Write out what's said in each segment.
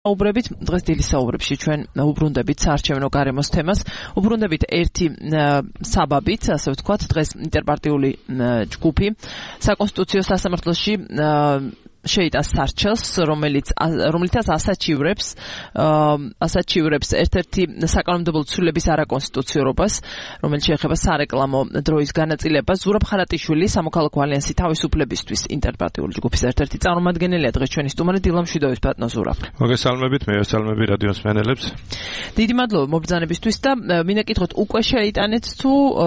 უბრუნდებით დღეს დილის საუბრებში ჩვენ უბრუნდებით საარჩევნო გარემოს თემას. უბრუნდებით ერთი საბაბით, ასე ვთქვათ, დღეს ინტერპარტიული ჯგუფი საკონსტიტუციო სასამართლოში შეიტანს სარჩელს, რომელიცაც ასაჩივრებს ერთ-ერთი საკანონმდებლო ცვლილების არაკონსტიტუციურობას, რომელიც შეეხება სარეკლამო დროის განაწილებას. ზურაბ ხარატიშვილი, სამოქალაქო ალიანსი თავისუფლებისთვის ინტერპარტიული ჯგუფის ერთ-ერთი წარმომადგენელია დღეს ჩვენი სტუმარი. დილა მშვიდობის ბატონო ზურაბ. მოგესალმებით, მე ვესალმები რადიოს მსმენელებს. დიდი მადლობა მობრძანებისთვის და მინდა გითხოთ, უკვე შეიტანეთ თუ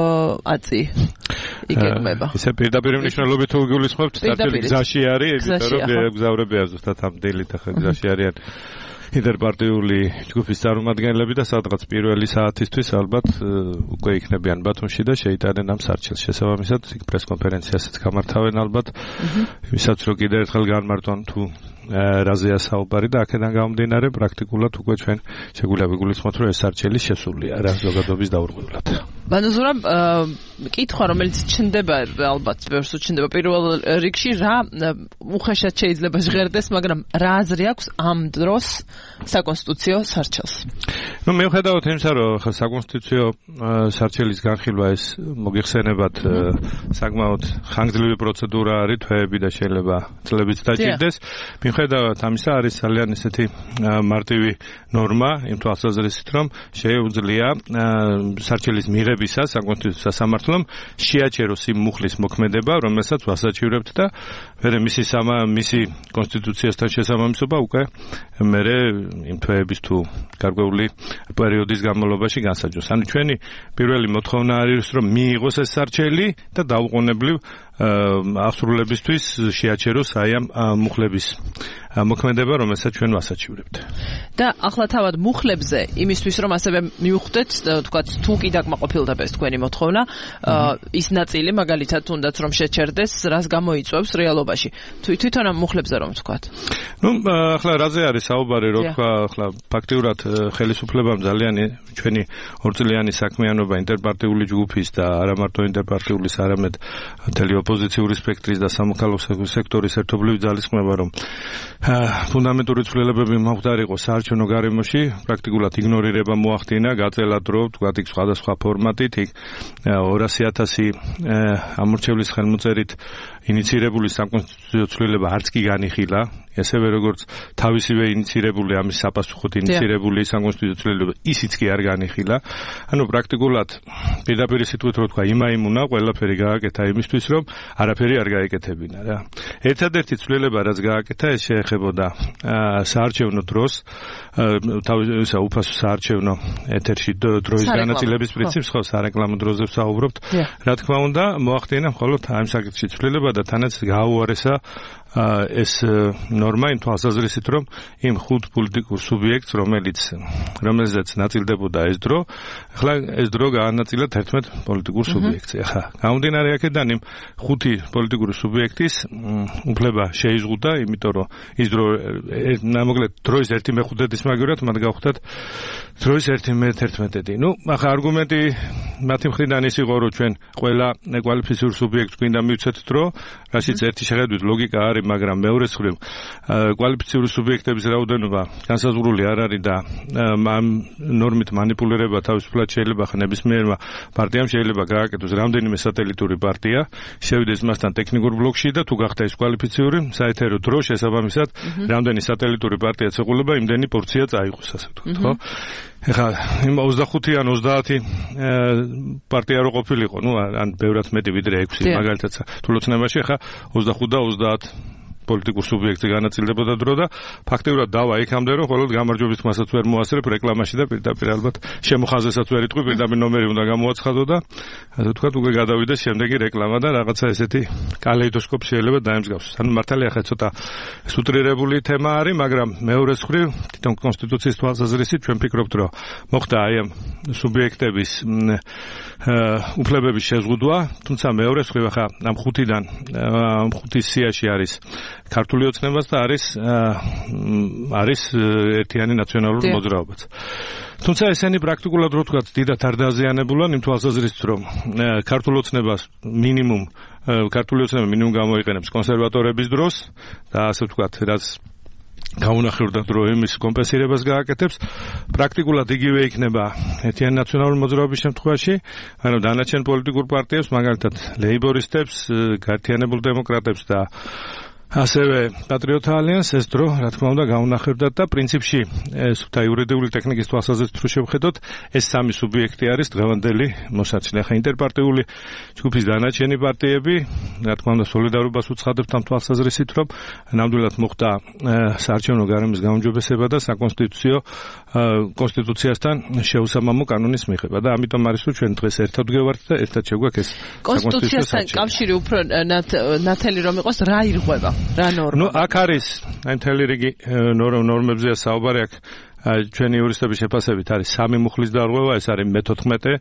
აწი იგეგმება? ისე პირდაპირ მნიშვნელობით თუ გულისხმობთ, სტარტული გზაში არის, იმიტომ რომ გზავრებია ზუსტად ამ დილით ახლა გზაში არიან ინტერპარტიული ჯგუფის წარმომადგენლები და სადღაც პირველი საათისთვის ალბათ უკვე იქნებიან ბათუმში და შეიტანენ ამ სარჩელს. შესაბამისად, იქ პრესკონფერენციასაც გამართავენ ალბათ, ვისაც რო კიდევ ერთხელ განმარტონ თუ რაზეა საუბარი და აქედან გამომდინარე პრაქტიკულად უკვე ჩვენ შეგვიძლია ვიგულისხმოთ, რომ ეს სარჩელი შესულია რა ზოგადობის დაურღვევლად. ბატონო ზურაბ, კითხვა რომელიც ჩნდება ალბათ ბევრს უჩნდება პირველ რიგში, რა უხეშად შეიძლება ჟღერდეს, მაგრამ რა აზრი აქვს ამ დროს საკონსტიტუციო სარჩელს? ნუ მიუხედავად იმისა, რომ ხა საკონსტიტუციო სარჩელის განხილვა ეს მოგიხსენებათ საკმაოდ ხანგრძლივი პროცედურა არის, თვეები და შეიძლება წლებიც დაჭირდეს. მიუხედავად ამისა, არის ძალიან ისეთი მარტივი ნორმა იმ თვალსაზრისით, რომ შეუძლია სარჩელის მიღებისას საკონსტიტუციო სასამართლომ შეაჩეროს იმ მუხლის მოქმედება, რომელსაც ვასაჩივრებთ და მერე მისი კონსტიტუციასთან შესაბამისობა უკვე მერე იმ თვეების თუ გარკვეული პერიოდის განმავლობაში განსაჯოს. ანუ ჩვენი პირველი მოთხოვნა არის, რომ მიიღოს ეს სარჩელი და დაუყოვნებლივ აღსრულებისთვის შეაჩეროს აი ამ მუხლების მოქმედება, რომელსაც ჩვენ ვასაჩივრებთ. და ახლა თავად მუხლებზე იმისთვის, რომ ასევე მივხვდეთ, თქვათ, თუ კი დაკმაყოფილდება ეს თქვენი მოთხოვნა, ის ნაწილი მაგალითად თუნდაც რომ შეჩერდეს, რას გამოიწვევს რეალობაში. თვითონ ამ მუხლებზე რომ ვთქვათ. ნუ ახლა რაზე არის საუბარი, რო თქვა, ახლა ფაქტიურად ხელისუფლებამ ძალიან ჩვენი ორწლიანი საქმიანობა ინტერპარტიული ჯგუფის და არა მარტო ინტერპარტიulis, არამედ მთელი ოპოზიციური სპექტრის და სამოქალაქო სექტორის ერთობლივი ძალისხმევა, რომ ფუნდამენტური ცვლილებები მომხდარიყო საარჩევნო გარემოში, პრაქტიკულად იგნორირება მოახდინა, გაწელა დრო, თქვათ, იქ სხვადასხვა ფორმატით, იქ 200,000 ამორჩევლის ხელმოწერით ინიცირებული საკონსტიტუციო ცვლილება არც კი განიხილა, ესევე როგორც თავისივე ინიცირებული ამის საპასუხოდ ინიცირებული საკონსტიტუციო ცვლილება ისიც კი არ განიხილა. ანუ პრაქტიკულად პირდაპირ სიტყვით რო თქვა, იმაიმუნა ყველაფერი გააკეთა იმისთვის, რომ არაფერი არ გაეკეთებინა რა. ერთადერთი ცვლილება რაც გააკეთა, ეს შეეხებოდა საარჩევნო დროს, თავისა უფასო საარჩევნო ეთერში დროის განაწილების პრინციპს, ხო, სარეკლამო დროზე ვსაუბრობთ. რა თქმა უნდა, მოახდინა მხოლოდ ამ საკითხში ცვლილება და თანაც გააუარესა ეს ნორმა იმ თვალსაზრისით, რომ იმ ხუთ პოლიტიკურ სუბიექტს, რომელზეც ნაწილდებოდა ეს დრო, ახლა ეს დრო გაანაწილა 11 პოლიტიკურ სუბიექტზე. ახლა გამომდინარე აქედან იმ ხუთი პოლიტიკური სუბიექტის უფლება შეიზღუდა, იმიტომ რომ ის დრო მოკლედ დროის 1/5-ის მაგივრად მათ გავხდათ დროის 1/11. ნუ ახლა არგუმენტი მათი მხრიდან ის იყო, რომ ჩვენ ყველა კვალიფიციურ სუბიექტს გვინდა მივცეთ დრო, რაშიც ერთი შეხედვით ლოგიკა არის, მაგრამ მეორეს მხრივ კვალიფიციური სუბიექტების რაოდენობა განსაზღვრული არ არის და ამ ნორმით манипуლირება თავისუფლად შეიძლება ხა ნებისმიერმა პარტიამ შეიძლება გააკეთოს რამდენიმე სატელიტური პარტია, შევიდეს მასთან ტექნიკურ ბლოკში და თუ გახდა ის კვალიფიციური, საეთერო დრო შესაბამისად რამდენი სატელიტური პარტია ცეყულება, იმდენი პორცია წაიღოს, ასე ვთქვათ, ხო? ეხლა იმ 25 ან 30 პარტია რო ყოფილიყო, ნუ ან ბევრად მეტი ვიდრე 6 მაგალითად თულოცნებაში, ეხლა 25 და 30 პოლიტიკურ სუბიექტზე განაწილდებოდა დრო და ფაქტიურად დავა იქამდე, რომ მხოლოდ გამარჯვების თქმასაც ვერ მოასწრებ რეკლამაში და პირდაპირ ალბათ შემოხაზესაც ვერ იტყვი, პირდაპირ ნომერი უნდა გამოაცხადო და ასე ვთქვათ, უკვე გადავიდეს შემდეგი რეკლამა და რაღაცა ესეთი კალეიდოსკოპი შეიძლება დაემსგავსოს. ანუ მართალია ხა ცოტა სუტრირებული თემა არის, მაგრამ მეორეს მხრივ თვითონ კონსტიტუციის თვალსაზრისით ჩვენ ფიქრობთ, რომ მოხდა აი ამ სუბიექტების უფლებების შეზღუდვა, თუმცა მეორეს მხრივ ხა ამ ხუთიდან ამ ხუთის სიაში არის ქართული ოცნებაც და არის ერთიანი ნაციონალური მოძრაობაც. თუმცა ესენი პრაქტიკულად რო ვთქვათ, დიდად არ დაზიანებულან იმ თვალსაზრისით, რომ ქართული ოცნება მინიმუმ გამოიყენებს კონსერვატორების დროს და ასე ვთქვათ, რაც გაუნახევრდათ რომ იმის კომპენსირებას გააკეთებს პრაქტიკულად იგივე იქნება ერთიანი ნაციონალური მოძრაობის შემთხვევაში ანუ დანარჩენ პოლიტიკურ პარტიებს მაგალითად ლეიბორისტებს გაერთიანებულ დემოკრატებს და ასევე პატრიოტთა ალიანსს ეს დრო რა თქმა უნდა გაუნახევრდათ და პრინციპში ეს და იურიდიული ტექნიკის თვალსაზრისით თუ შევხედოთ ეს სამი სუბიექტი არის დღევანდელი მოსარჩენე ხა ინტერპარტიული ჯგუფის დანარჩენი პარტიები რა თქმა უნდა სოლიდარობას უცხადებთ ამ თვალსაზრისით რომ ნამდვილად მოხდა საარჩევნო გარემოს გაუმჯობესება და საკონსტიტუციო კონსტიტუციასთან შეუსამამო კანონის მიღება და ამიტომ არის რომ ჩვენ დღეს ერთად ვგევართ და ერთად შეგვაქვს ეს კონსტიტუციასთან კავშირი უფრო ნათელი რომ იყოს რა ირღვევა რა ნორმა? ნუ აქ არის აი მთელი რიგი ნორმებზეა საუბარი აქ ჩვენი იურისტების შეფასებით არის 3 მუხლის დარღვევა ეს არის მე-14,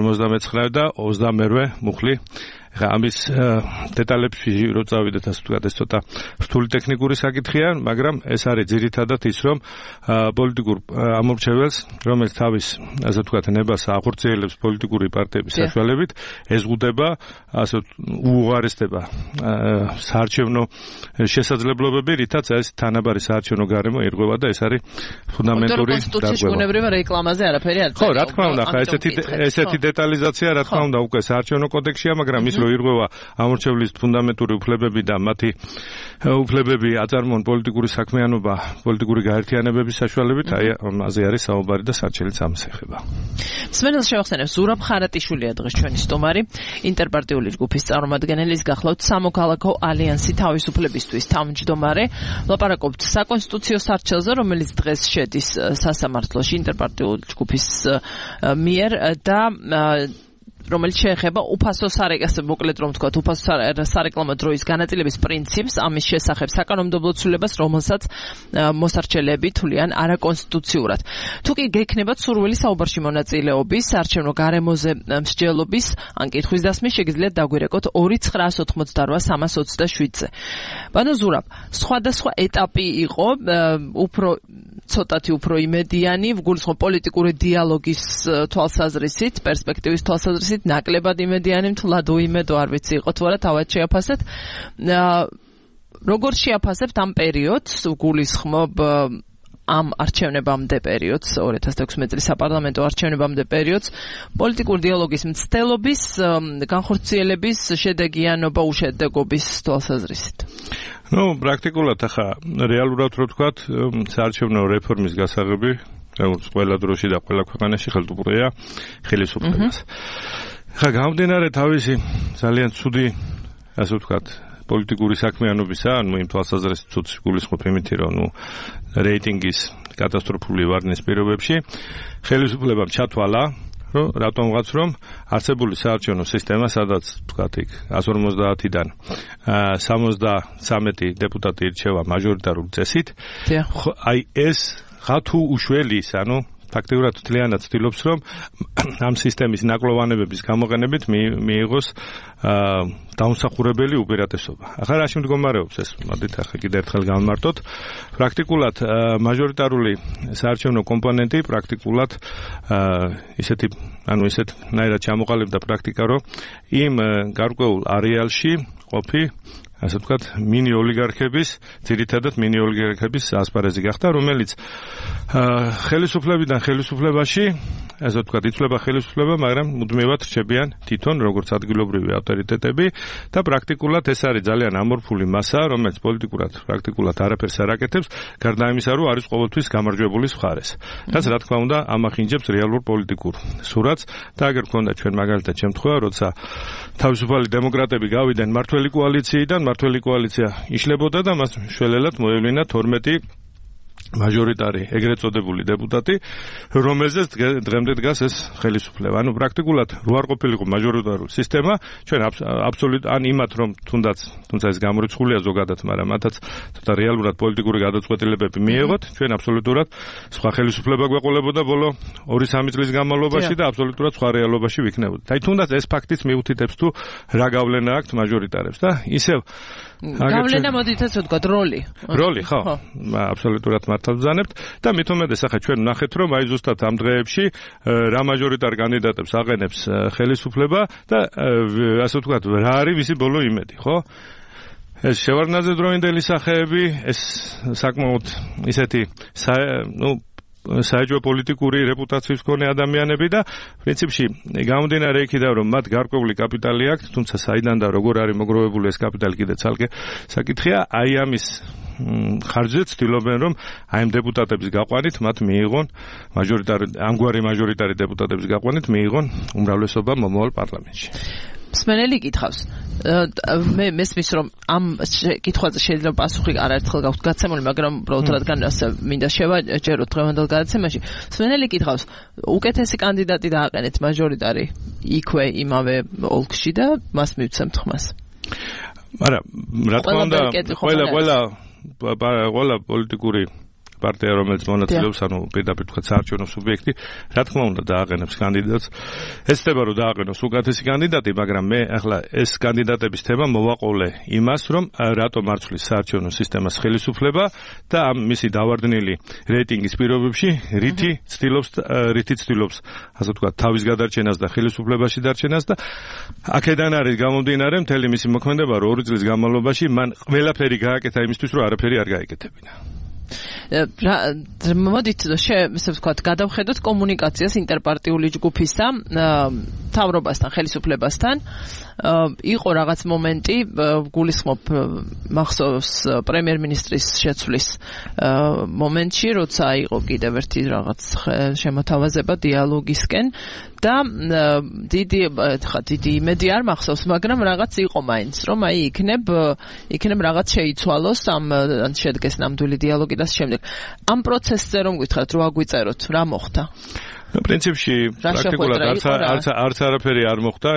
59 და 28 მუხლი ხა ამის დეტალებში რო წავიდეთ ასე ვთქვათ ეს ცოტა რთული ტექნიკური საკითხია მაგრამ ეს არის ძირითადად ის რომ პოლიტიკურ ამორჩეველს რომელიც თავის ასე ვთქვათ ნებას აღორციელებს პოლიტიკური პარტიების საშუალებით ეზღუდება ასე უუღარესდება საარჩევნო შესაძლებლობები რითაც ეს თანაბარი საარჩევნო გარემო ირღვევა და ეს არის ფუნდამენტური კონსტიტუციის უნებრივი რეკლამაზე არაფერი არ ხო რა თქმა უნდა ხა ესეთი დეტალიზაცია რა თქმა უნდა უკვე საარჩევნო კოდექსია მაგრამ ის რომ ირღვევა ამორჩევლის ფუნდამენტური უფლებები და მათი უფლებები აწარმოონ პოლიტიკური საქმიანობა პოლიტიკური გაერთიანებების საშუალებით აი ამაზე არის საუბარი და საჩელიც ამას ეხება. მსმენელს შევახსენებ ზურაბ ხარატიშვილია დღეს ჩვენი სტუმარი ინტერპარტიული ჯგუფის წარმომადგენელი გახლავთ სამოქალაქო ალიანსი თავისუფლებისთვის თავმჯდომარე ლაპარაკობთ საკონსტიტუციო სარჩელზე რომელიც დღეს შედის სასამართლოში ინტერპარტიული ჯგუფის მიერ და რომელიც შეეხება უფასო მოკლედ რომ ვთქვათ უფასო სარეკლამო დროის განაწილების პრინციპს ამის შესახებ საკანონმდებლო ცვლილებას რომელსაც მოსარჩელები თვლიან არაკონსტიტუციურად. თუ კი გექნებათ სურვილი საუბარში მონაწილეობის საარჩევნო გარემოზე მსჯელობის ან კითხვის დასმის შეგიძლიათ დაგვირეკოთ 2988327-ზე. ბანო ზურაბ, სხვადასხვა ეტაპი იყო უფრო ცოტათი უფრო იმედიანი ვგულისხმობ პოლიტიკური დიალოგის თვალსაზრისით პერსპექტივის თვალსაზრისით ნაკლებად იმედიანი თლად უიმედო არ ვიცი იყო თუ არა თავად შეაფასეთ როგორ შეაფასებთ ამ პერიოდს ვგულისხმობ ამ არჩევნებამდე პერიოდს 2016 წლის საპარლამენტო არჩევნებამდე პერიოდს პოლიტიკური დიალოგის მცდელობის განხორციელების შედეგიანობა უშედეგობის თვალსაზრისით ნუ პრაქტიკულად ახლა რეალურად რო ვთქვათ საარჩევნო რეფორმის გასაღები როგორც ყველა დროში და ყველა ქვეყანაში ხელტუბრია ხელისუფლებას. ხა გამომდინარე თავისი ძალიან ცუდი ასე ვთქვათ პოლიტიკური საქმიანობისა, ანუ იმ თვალსაზრისით ცუდ გულისხმობ იმითი რომ ნუ რეიტინგის კატასტროფული ვარდნის პირობებში ხელისუფლებამ ჩათვალა რომ რატომღაც რომ არსებული საარჩევნო სისტემა სადაც ვთქვათ იქ 150-დან 73 დეპუტატი ირჩევა მაჟორიტარული წესით აი ეს ხათუ უშველის ანუ ფაქტიურად თლიანად ცდილობს რომ ამ სისტემის ნაკლოვანებების გამოყენებით მიიღოს დაუმსახურებელი უპირატესობა. ახლა რაში მდგომარეობს ეს? მოდით ახლა კიდევ ერთხელ გავმარტოთ. პრაქტიკულად მაჟორიტარული საარჩევნო კომპონენტი პრაქტიკულად ისეთ ნაირად ჩამოყალიბდა პრაქტიკა რომ იმ გარკვეულ არეალში ყოფი ასე ვთქვათ მინი ოლიგარქების ძირითადად მინი ოლიგარქების ასპარეზი გახდა რომელიც ხელისუფლებიდან ხელისუფლებაში ასე ვთქვათ იცვლება ხელისუფლება მაგრამ მუდმივად რჩებიან თვითონ როგორც ადგილობრივი ავტორიტეტები და პრაქტიკულად ეს არის ძალიან ამორფული მასა რომელიც პოლიტიკურად პრაქტიკულად არაფერს არ აკეთებს გარდა იმისა რომ არის ყოველთვის გამარჯვებულის მხარეს რაც რა თქმა უნდა ამახინჯებს რეალურ პოლიტიკურ სურათს და აგერ გქონდა ჩვენ მაგალითად შემთხვევა როცა თავისუფალი დემოკრატები გავიდნენ მართველი კოალიციიდან მართველი კოალიცია იშლებოდა და მას შველელად მოევლინა 12 მაჟორიტარი ეგრეთ წოდებული დეპუტატი, რომელზეც დღემდე დგას ეს ხელისუფლება. ანუ პრაქტიკულად რო არ ყოფილიყო მაჟორიტარული სისტემა, ჩვენ აბსოლუტურად ან იმათ რომ თუნდაც ეს გამორიცხულია ზოგადად, მაგრამ მათაც ცოტა რეალურად პოლიტიკური გადაწყვეტილებები მიიღოთ, ჩვენ აბსოლუტურად სხვა ხელისუფლება გვეყოლებოდა ბოლო 2-3 წლის განმავლობაში და აბსოლუტურად სხვა რეალობაში ვიქნებოდით. აი თუნდაც ეს ფაქტიც მიუთითებს თუ რა გავლენა აქვს მაჟორიტარებს და ისევ გავლენა მოდით ასე ვთქვათ როლი ხო აბსოლუტურად მართალ ვზანებთ და მით უმეტეს ახლა ჩვენ ვნახეთ რომ აი ზუსტად ამ დღეებში რა მაჟორიტარ კანდიდატებს აყენებს ხელისუფლება და ასე ვთქვათ რა არის მისი ბოლო იმედი ხო ეს შევარდნაძე დროინდელი სახეები, ეს საკმაოდ ისეთი საეჭვო პოლიტიკური რეპუტაციის მქონე ადამიანები და პრინციპში გამომდინარე იქიდან რომ მათ გარკვეული კაპიტალი აქვთ, თუმცა საიდან და როგორ არის მოგროვებული ეს კაპიტალი კიდე ცალკე საკითხია, აი ამის ხარჯზე ცდილობენ რომ აი ამ დეპუტატების გაყვანით მათ მიიღონ ამგვარი მაჟორიტარი დეპუტატების გაყვანით მიიღონ უმრავლესობა მომავალ პარლამენტში. მსმენელი კითხავს მე მესმის რომ ამ კითხვაზე შეიძლება პასუხი არაერთხელ გაქვთ გაცემული, მაგრამ უბრალოდ რადგან მინდა შევაჯეროთ დღევანდელ გადაცემაში. მსმენელი კითხავს უკეთესი კანდიდატი დააყენეთ მაჟორიტარი იქვე იმავე ოლქში და მას მივცემთ ხმას. მაგრამ რა თქმა უნდა ყველა პოლიტიკური პარტია რომელიც მონაწილეობს, ანუ პირდაპირ თქვა საარჩევნო სუბიექტი, რა თქმა უნდა დააყენებს კანდიდატს. ეცდება რომ დააყენოს უკეთესი კანდიდატი, მაგრამ მე ახლა ეს კანდიდატების თემა მოვაყოლე იმას, რომ რატომ არ ცვლის საარჩევნო სისტემას ხელისუფლება და ამ მისი დავარდნილი რეიტინგის პირობებში რითი ცდილობს, ასე ვთქვათ, თავის გადარჩენას და ხელისუფლებაში დარჩენას და აქედან არის გამომდინარე მთელი მისი მოქმედება, რომ 2 წლის განმავლობაში მან ყველაფერი გააკეთა იმისთვის, რომ არაფერი არ გაეკეთებინა. მოდით ესე ვთქვათ, გადავხედოთ კომუნიკაციას ინტერპარტიული ჯგუფისა მთავრობასთან, ხელისუფლებასთან. იყო რაღაც მომენტი, გულისხმობ მახსოვს პრემიერ-მინისტრის შეცვლის მომენტში, როცა იყო კიდევ ერთი რაღაც შემოთავაზება დიალოგისკენ და დიდი იმედი არ მახსოვს, მაგრამ რაღაც იყო მაინც, რომ აი იქნებ რაღაც შეიცვალოს ამ შედგეს ნამდვილი დიალოგი და შემდეგ. ამ პროცესზე რომ გითხრათ, რო აგვიწეროთ, რა მოხდა? პრინციპში პრაქტიკულად არც არაფერი არ მოხდა.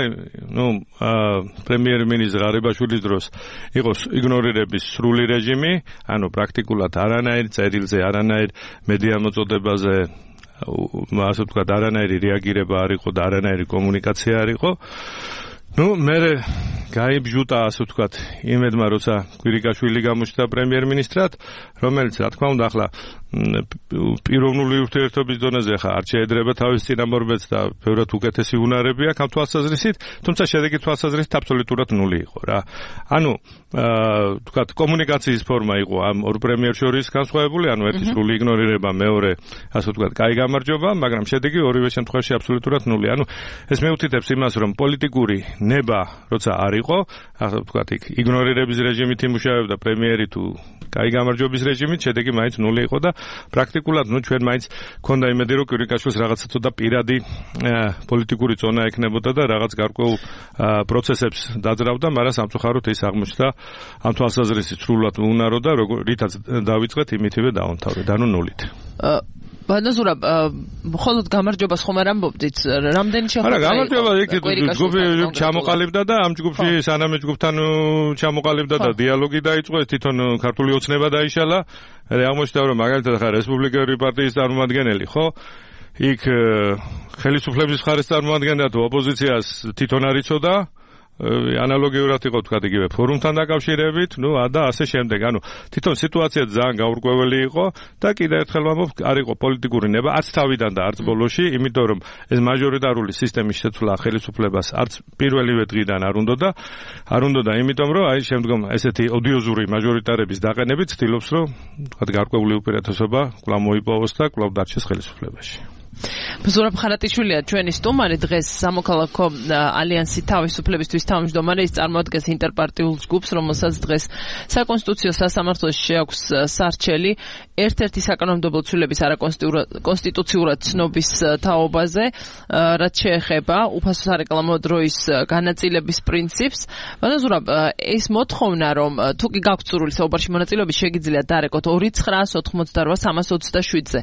პრემიერ-მინისტრის ღარიბაშვილის დროს იყო იგნორირების სრული რეჟიმი, ანუ პრაქტიკულად არანაირ წერილზე, არანაირ მედია მოწოდებაზე, ასე ვთქვათ, არანაირი რეაგირება არ იყო და არანაირი კომუნიკაცია არ იყო. მე გაიბჟუტა, ასე ვთქვათ, იმედმა, როცა კვირიკაშვილი გამოჩნდა პრემიერ-მინისტრად, რომელიც, რა თქმა უნდა, ახლა პიროვნული ურთიერთობის დონეზე ხა არ შეედრება თავის წინამორბედს და ბევრად უკეთესი უნარები აქვს ამ თვალსაზრისით, თუმცა შედეგი თვალსაზრისით აბსოლუტურად ნული იყო რა. ანუ ვთქვათ, კომუნიკაციის ფორმა იყო ამ ორ პრემიერს შორის განსხვავებული, ანუ ერთი სრული იგნორირება, მეორე, ასე ვთქვათ, კაი გამარჯვება, მაგრამ შედეგი ორივე შემთხვევაში აბსოლუტურად ნული. ანუ ეს მეუთითებს იმას, რომ პოლიტიკური ნება, როცა არ იყო, ასე ვთქვათ, იგნორირების რეჟიმით იმუშავებდა პრემიერი თუ კაი გამარჯვების რეჟიმით, შედეგი მაინც ნული იყო და პრაქტიკულად ჩვენ მაინც ქონდა იმედი, რომ კვირიკაშვილს რაღაცა ცოტა პირადი პოლიტიკური ზონა ექნებოდა და რაღაც გარკვეულ პროცესებს დაძრავდა, მაგრამ სამწუხაროდ ის აღმოჩნდა ამ თვალსაზრისით სრულად უნარო და რითაც დავიწყეთ, იმითივე დავამთავრეთ, ანუ ნულით. ბანაზურა, მხოლოდ გამარჯვებას ხომ არ ამბობდით? რამდენი შეხვედრა იყო? არა, გამარჯვება ჯგუფი ჩამოყალიბდა და ამ ჯგუფში სანამ ჯგუფთან ჩამოყალიბდა და დიალოგი დაიწყო, თვითონ ქართული ოცნება დაიშალა. აღმოჩნდა, რომ მაგალითად ხა რესპუბლიკური პარტიის წარმომადგენელი, ხო? იქ ხელისუფლების მხარეს წარმოადგენდა თუ ოპოზიციას თვითონ არ იცოდა. ანალოგიურად იყო თქვა იგივე ფორუმთან დაკავშირებით, და ასე შემდეგ. ანუ თვითონ სიტუაცია ძალიან გაურკვეველი იყო და კიდევ ერთხელ ვამბობ, არ იყო პოლიტიკური ნება არც თავიდან და არც ბოლოში, იმიტომ რომ ეს მაჟორიტარული სისტემის შეცვლა ხელისუფლებას არც პირველივე დღიდან არ უნდა, იმიტომ რომ აი შემდგომ ესეთი ოდიოზური მაჟორიტარების დაყენებით ცდილობს, რომ თქვა გარკვეული უპირატესობა კვლავ მოიპოვოს და კვლავ დარჩეს ხელისუფლებაში. ზურაბ ხარატიშვილია ჩვენი სტუმარი დღეს სამოქალაქო ალიანსი თავისუფლებისთვის თავმჯდომარე, ის წარმოადგენს ინტერპარტიულ ჯგუფს, რომელსაც დღეს საკონსტიტუციო სასამართლოში შეაქვს სარჩელი ერთ-ერთი საკანონმდებლო ცვლილების არაკონსტიტუციურად ცნობის თაობაზე, რაც შეეხება უფასო სარეკლამო დროის განაწილების პრინციპს. ზურაბ, ეს მოთხოვნა, რომ თუ კი გაქვთ სურვილი საუბარში მონაწილეობის, შეგიძლიათ დარეკოთ 2988-327-ზე.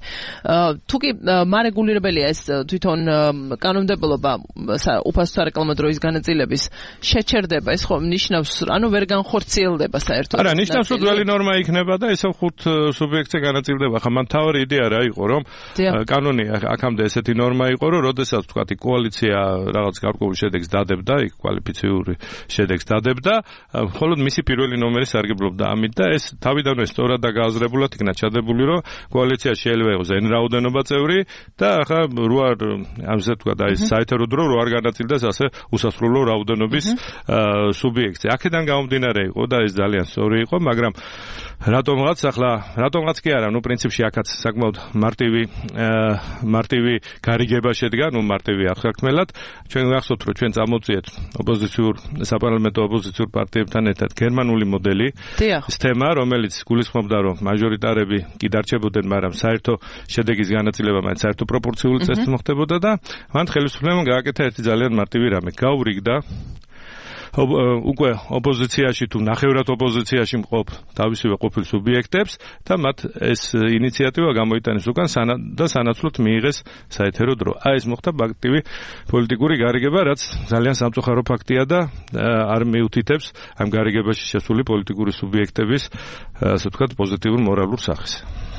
თუ კი მარეგულირებელია ეს თვითონ კანონმდებლობა უფასო სარეკლამო დროის განაწილების შეჩერდება, ეს ხომ ნიშნავს, ანუ ვერ განხორციელდება საერთოდ. არა, ნიშნავს, რომ ძველი ნორმა იქნება და ესე 5 სუბიექტზე განაწილდება. ხა მან თავი იდეა რა იყო, რომ კანონი აქამდე ესეთი ნორმა იყო, რომ როდესაც თქვათ კოალიცია რაღაც გარკვეულ შედეგს დადებდა, კვალიფიციური შედეგს დადებდა, მხოლოდ მისი პირველი ნომერი სარგებლობდა ამით და ეს თავიდანვე სწორად და გააზრებულად იქნა ჩადებული, რომ კოალიცია შეიძლება იყოს n რაოდენობა წევრი და ახლა ამაზე თქვა და ის საერთო დრო რო არ განაწილდეს ასე უსასრულო რაოდენობის სუბიექტზე. აქედან გამომდინარე იყო და ეს ძალიან სწორი იყო, მაგრამ რატომღაც კი არა, პრინციპში აქაც საკმაოდ მარტივი გარიგება შედგა, მარტივი ახალქმელად. ჩვენ გახსოვთ, რომ ჩვენ წამოვწიეთ საპარლამენტო ოპოზიციურ პარტიებთან ერთად გერმანული მოდელი, სისტემა, რომელიც გულისხმობდა, რომ მაჟორიტარები კი დარჩებოდნენ, მაგრამ საერთო შედეგის განაწილება მაინც საერთო პროპორციული წესით მოხდებოდა და მან ხელისუფლებამ გააკეთა ერთი ძალიან მარტივი რამე. გაურიგდა უკვე ოპოზიციაში თუ ნახევრად ოპოზიციაში მყოფ თავისივე ყოფილ სუბიექტებს და მათ ეს ინიციატივა გამოიტანეს უკან და სანაცვლოდ მიიღეს საეთერო დრო. ეს მოხდა აქტივი პოლიტიკური გარიგება, რაც ძალიან სამწუხარო ფაქტია და არ მიუთითებს ამ გარიგებაში შესული პოლიტიკური სუბიექტების ასე ვთქვათ პოზიტიურ მორალურ სახეს.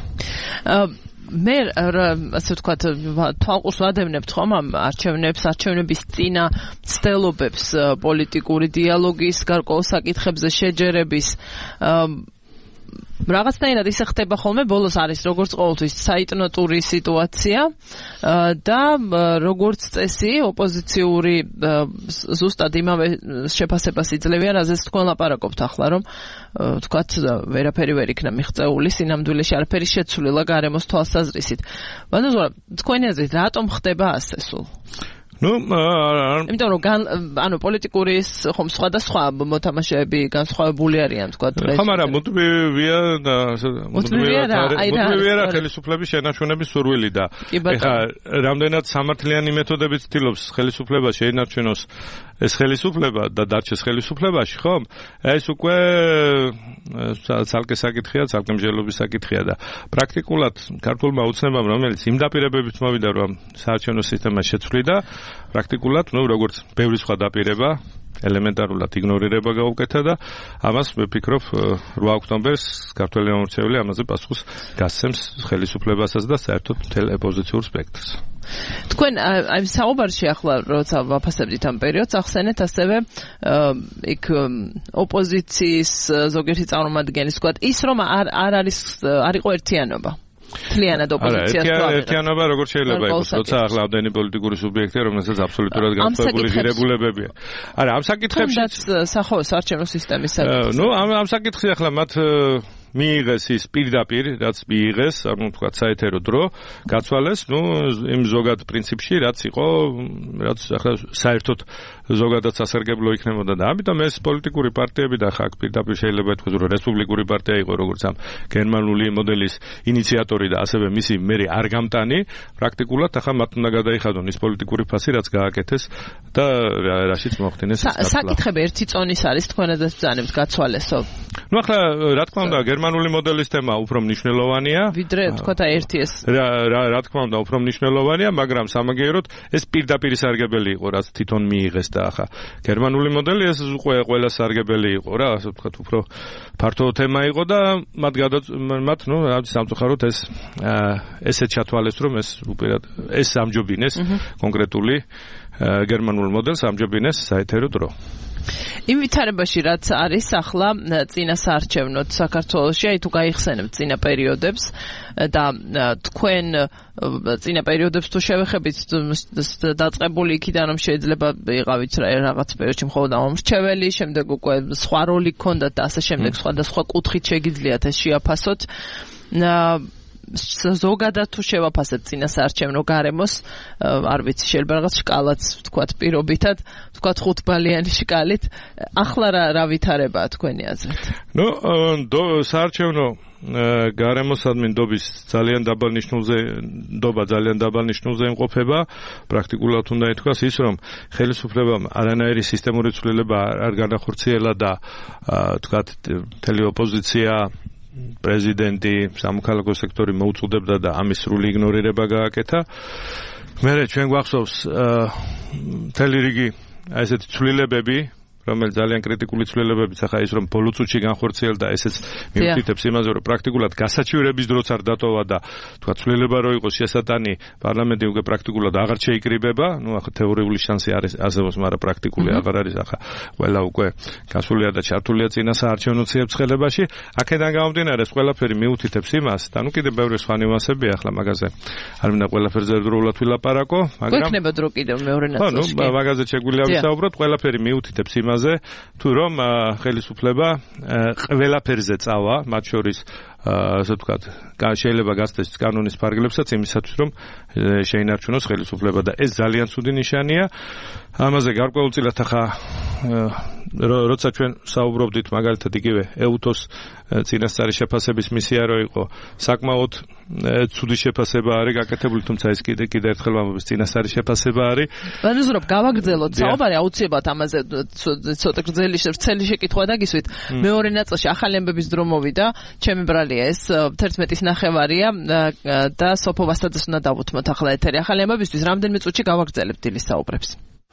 მე ასე ვთქვათ თვალყურს ვადევნებთ ხომ ამ არჩევნების წინა ცდილობებს პოლიტიკური დიალოგის გარკვეულ საკითხებზე შეჯერების რაღაცნაირად ისე ხდება ხოლმე, ბოლოს არის როგორც ყოველთვის საიტნოტური სიტუაცია და როგორც წესი ოპოზიციური ზუსტად იმავე შეფასებას იძლევიან, რაზეც თქვენ ლაპარაკობთ ახლა, რომ თქვათ ვერაფერი ვერ იქნა მიღწეული, სინამდვილეში არაფერი შეცვლილა გარემოს თვალსაზრისით. მაგრამ თქვენი აზრით რატომ ხდება ასე სულ? იმიტომ რომ პოლიტიკური ხომ სხვადასხვა მოთამაშეები განსხვავებული არიან თქვა დღეს. ხომ არა, მუდმივია ხელისუფლების შენარჩუნების სურვილი და ეხლა რამდენად სამართლიანი მეთოდებით ცდილობს ხელისუფლება შეინარჩუნოს ეს ხელისუფლება და დარჩეს ხელისუფლებაში, ხომ? ეს უკვე ცალკე საკითხია, ცალკე მსჯელობის საკითხია და პრაქტიკულად ქართულმა უცნებამ, რომელიც იმ დაპირებებით მოვიდა, რომ საარჩევნო სისტემა შეცვლიდა, პრაქტიკულად, როგორც ბევრი სხვა დაპირება, ელემენტარულად იგნორირება გაუკეთა და ამას ვფიქრობ 8 ოქტომბერს ქართველი მომხრეები ამაზე პასუხს გასცემს ხელისუფლებასაც და საერთოდ მთელ ოპოზიციურ სპექტრს. თქვენ აი საუბარში ახლა როცა ვაფასებდით ამ პერიოდს, ახსენეთ ასევე იქ ოპოზიციის ზოგიერთი წარმომადგენლის თქვა ის რომ არ იყო ერთიანობა. თლიანად ოპოზიციას ერთიანობა როგორ შეიძლება იყოს, როცა ახლა ამდენი პოლიტიკური სუბიექტია, რომელსაც აბსოლუტურად განსხვავებული ღირებულებებია. არა, ამ საკითხებში სახო საარჩევნო სისტემის საკითხი. ამ საკითხი ახლა მათ მიიღეს ის პირდაპირ, რაც მიიღეს, თქვა საეთერო დრო, გაცვალეს, იმ ზოგად პრინციპში, რაც ახლა საერთოდ ზოგადად სასარგებლო იქნებოდა და ამიტომ ეს პოლიტიკური პარტიები და ხა პირდაპირ შეიძლება ითქვას, რომ რესპუბლიკური პარტია იყო, როგორც ამ გერმანული მოდელის ინიციატორი და ასევე მისი მერი არ გამტანი, პრაქტიკულად ახლა მათ უნდა გადაიხადონ ის პოლიტიკური ფასი, რაც გააკეთეს და რაშიც მოხდინეს ეს საკითხები ერთი წონის არის თქვენადაც ბრძანებთ გაცვალესო. ახლა რა თქმა უნდა გერმანული მოდელის თემა უფრო მნიშვნელოვანია. ვიდრე თქვა და ერთი ეს. რა თქმა უნდა უფრო მნიშვნელოვანია, მაგრამ სამაგიეროდ ეს პირდაპირ სარგებელი იყო, რაც თვითონ მიიღეს და ახლა გერმანული მოდელი ეს ყველა სარგებელი იყო რა, ასე ვთქვათ, უფრო ფართო თემა იყო და მათ სამწუხაროდ ესეც ჩათვალეს, რომ ეს ამჯობინეს კონკრეტული გერმანულ მოდელს ამჯობინეს საეთერო დრო. იმ ვითარებაში რაც არის ახლა წინა საარჩევნოდ საქართველოში, აი თუ გაიხსენებთ წინა პერიოდებს და თქვენ წინა პერიოდებს თუ შევეხებით დაწყებული იქიდან რომ შეიძლება იყავით რაღაც პერიოდში მხოლოდ ამომრჩეველი, შემდეგ უკვე სხვა როლი გქონდათ და ასე შემდეგ სხვადასხვა კუთხით შეგიძლიათ ეს შეაფასოთ. ზოგადად თუ შევაფასებთ წინა საარჩევნო გარემოს, არ ვიცი, შეიძლება რაღაც შკალაც ვთქვათ პირობითად, ვთქვათ 5 ბალიანი შკალით, ახლა რა ვითარებაა თქვენი აზრით? საარჩევნო გარემოსადმი ნდობა ძალიან დაბალ ნიშნულზე იმყოფება, პრაქტიკულად უნდა ითქვას ის, რომ ხელისუფლებამ არანაირი სისტემური ცვლილება არ განახორციელა და ვთქვათ მთელი ოპოზიცია პრეზიდენტი, სამოქალაქო სექტორი მოუწოდებდა და ამის სრული იგნორირება გააკეთა. მე ჩვენ გვახსოვს მთელი რიგი ესეთი ცვლილებები, რომელიც ძალიან კრიტიკული ცვლილებებიც ახლა ის რომ ბოლო წუთში განხორციელდა, ესეც მიუთითებს იმაზე, რომ პრაქტიკულად გასაჩივრების დროც არ დატოვა და თქვა ცვლილება რო იყოს შესატანი, პარლამენტი უკვე პრაქტიკულად აღარ შეიკრიბება. ნუ ახლა თეორიული შანსი არის ასევოს, მაგრამ პრაქტიკული აღარ არის. ახლა ყველა უკვე გასულია და ჩართულია წინა საარჩევნო ციებ-ცხელებაში. აქედან გამომდინარე, ეს ყველაფერი მიუთითებს იმას და ნუ კიდევ ბევრი სხვა ნიუანსებია ახლა მაგაზე. არ მინდა ყველაფერზე ერთდროულად ვილაპარაკო, მაგრამ გვექნება დრო კიდევ მეორე ნაწილში. ნუ მაგაზე შეგვიძლია ვისაუბროთ. ყველაფერი მიუთითებს იმაზე, თუ რომ ხელისუფლება ყველაფერზე წავა, მათ შორის ასე ვთქვათ, შეიძლება გასცეს კანონის ფარგლებსაც იმისათვის, რომ შეინარჩუნოს ხელისუფლება და ეს ძალიან ცუდი ნიშანია. ამაზე გარკვეულწილად ახლა როცა ჩვენ საუბრობდით მაგალითად იგივე ეუთოს წინასწარი შეფასების მისია რო იყო, საკმაოდ ცუდი შეფასება არის გაკეთებული, თუმცა ეს კიდე ერთხელ ვამბობ, წინასწარი შეფასება არის. ვანუზრობ გავაგრძელოთ საუბარი აუცილებლად ამაზე ცოტა გრძელი შეკითხვა დაგისვით. მეორე ნაწილში ახალი ამბების დრო მოვიდა, ჩემი ბრალია ეს 11-ის ნახევარია და სოფო ვასტაძეს უნდა დავუთმოთ ახლა ეთერი. ახალი ამბებისთვის რამდენიმე წუთში გავაგრძელებთ დილის საუბრებს.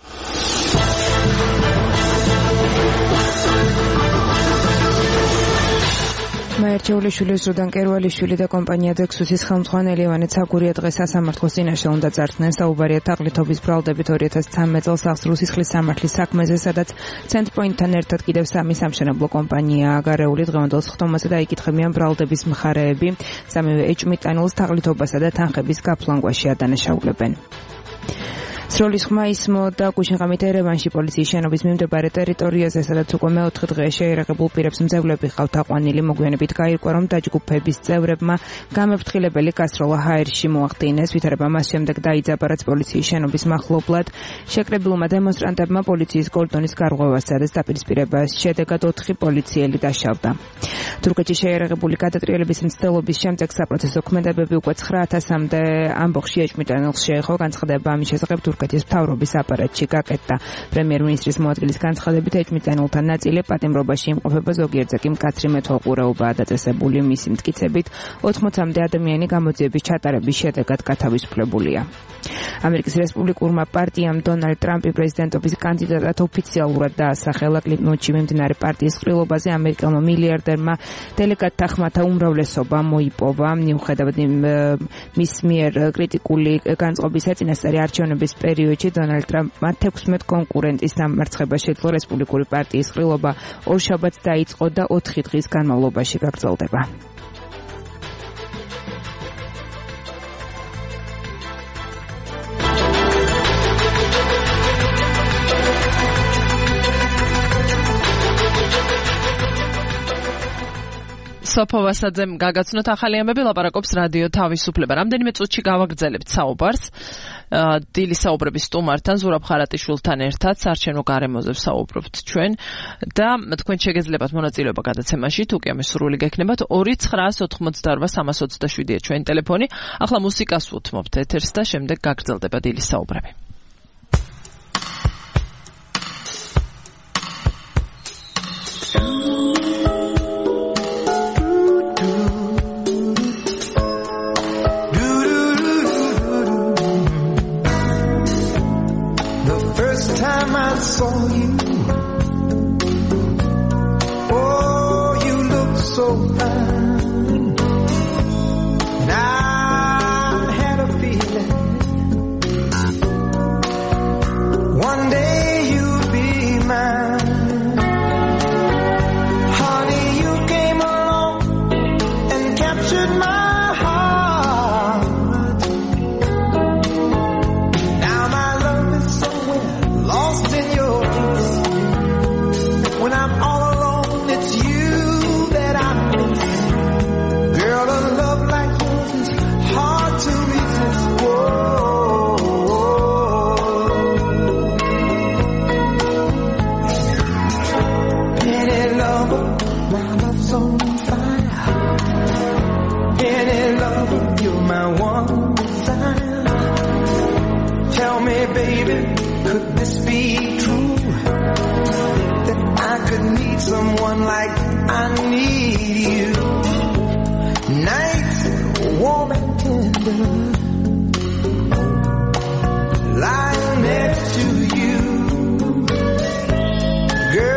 მაერჩეულიშვილის რუდან კერვალიშვილი და კომპანია დექსუსის ხელმძღვანელი ივანე ცაგურია დღეს სასამართლოს წინაშე უნდა წარდგნენ. საუბარია თაღლითობის ბრალდებით 2013 წელს ახსრულ სისხლის სამართლის საქმეზე, სადაც ცენტრპოინტთან ერთად კიდევ სამი სამშენებლო კომპანიაა გარეული. დღევანდელ სხდომაზე დაიკითხებიან ბრალდების მხარეები. სამივე ეჭვმიტანილს თაღლითობასა და თანხების გაფლანგვაში ადანაშაულებენ. სროლის ხმა ისმო და გუშინღამით ერევანში პოლიციის შენობის მიმდებარე ტერიტორიაზე, სადაც უკვე მეოთხე დღეა შეერაღებულ პირებს მძევლები ხავთ აყვანილი. მოგვიანებით გაირკვა, რომ დაჯგუფების წევრებმა გამეფრთხილებელი გასროლა ჰაერში მოახდინეს. ვითარება მას შემდეგ დაიძაბა, რაც პოლიციის შენობის მახლობლად შეკრებილმა დემონსტრანტებმა პოლიციის კორდონის გარღვევას სცადეს. დაპირისპირების შედეგად 4 პოლიციელი დაშავდა. თურქეთში შეერაღებული გადატრიალების მცდელობის შემდეგ საპროცესო ქმედებები უკვე 9000-მდე ამბოხში ეჭვმიტანილს შეეხო. განცხადება ამის შესახებ თურქეთის მთავრობის აპარატში გაკეთდა. პრემიერ-მინისტრის მოადგილის განცხადებით ეჭვმიტანილთა ნაწილი პატიმრობაში იმყოფება, ზოგიერთზე კი მკაცრი მეთვალყურეობაა დაწესებული. მისი მტკიცებით 80-მდე ადამიანი გამოძიების ჩატარების შედეგად გათავისუფლებულია. ამერიკის რესპუბლიკურმა პარტიამ დონალდ ტრამპი პრეზიდენტობის კანდიდატად ოფიციალურად დაასახელა. კლიპნოტში მიმდინარე პარტიის ყრილობაზე ამერიკელმა მილიარდერმა დელეგატთა ხმათა უმრავლესობა მოიპოვა. მიუხედავად მის მიერ კრიტიკული განწყობისა წინასწარი არჩევნების პერიოდში დონალდ ტრამპმა 16 კონკურენტის დამარცხება შეძლო. რესპუბლიკური პარტიის ყრილობა ორშაბათს დაიწყო და 4 დღის განმავლობაში გაგრძელდება. სოფო ვასტაძემ გაგაცნოთ ახალი ამბები, ლაპარაკობს რადიო თავისუფლება. რამდენიმე წუთში გავაგრძელებთ საუბარს დილის საუბრების სტუმართან, ზურაბ ხარატიშვილთან ერთად საარჩევნო გარემოზე საუბრობთ ჩვენ და თქვენ შეგეძლებათ მონაწილეობა გადაცემაში, თუ კი ამის სრული გექნებათ. 2988327-ია ჩვენი ტელეფონი. ახლა მუსიკას უთმობთ ეთერს და შემდეგ გაგრძელდება დილის საუბრები. Saw you. Oh, you look so fine. And I had a feeling one day you'd be mine. Honey, you came along and captured my heart. Now my love is somewhere lost in your kiss. When I'm all alone, it's you that I miss. Girl, a love like yours is hard to resist. Whoa. Penny lover, my love's on fire. Penny lover, you're my one desire. Tell me, baby, could this be true? That I could need someone like I need you. Nights warm and tender, lying next to you. Girl,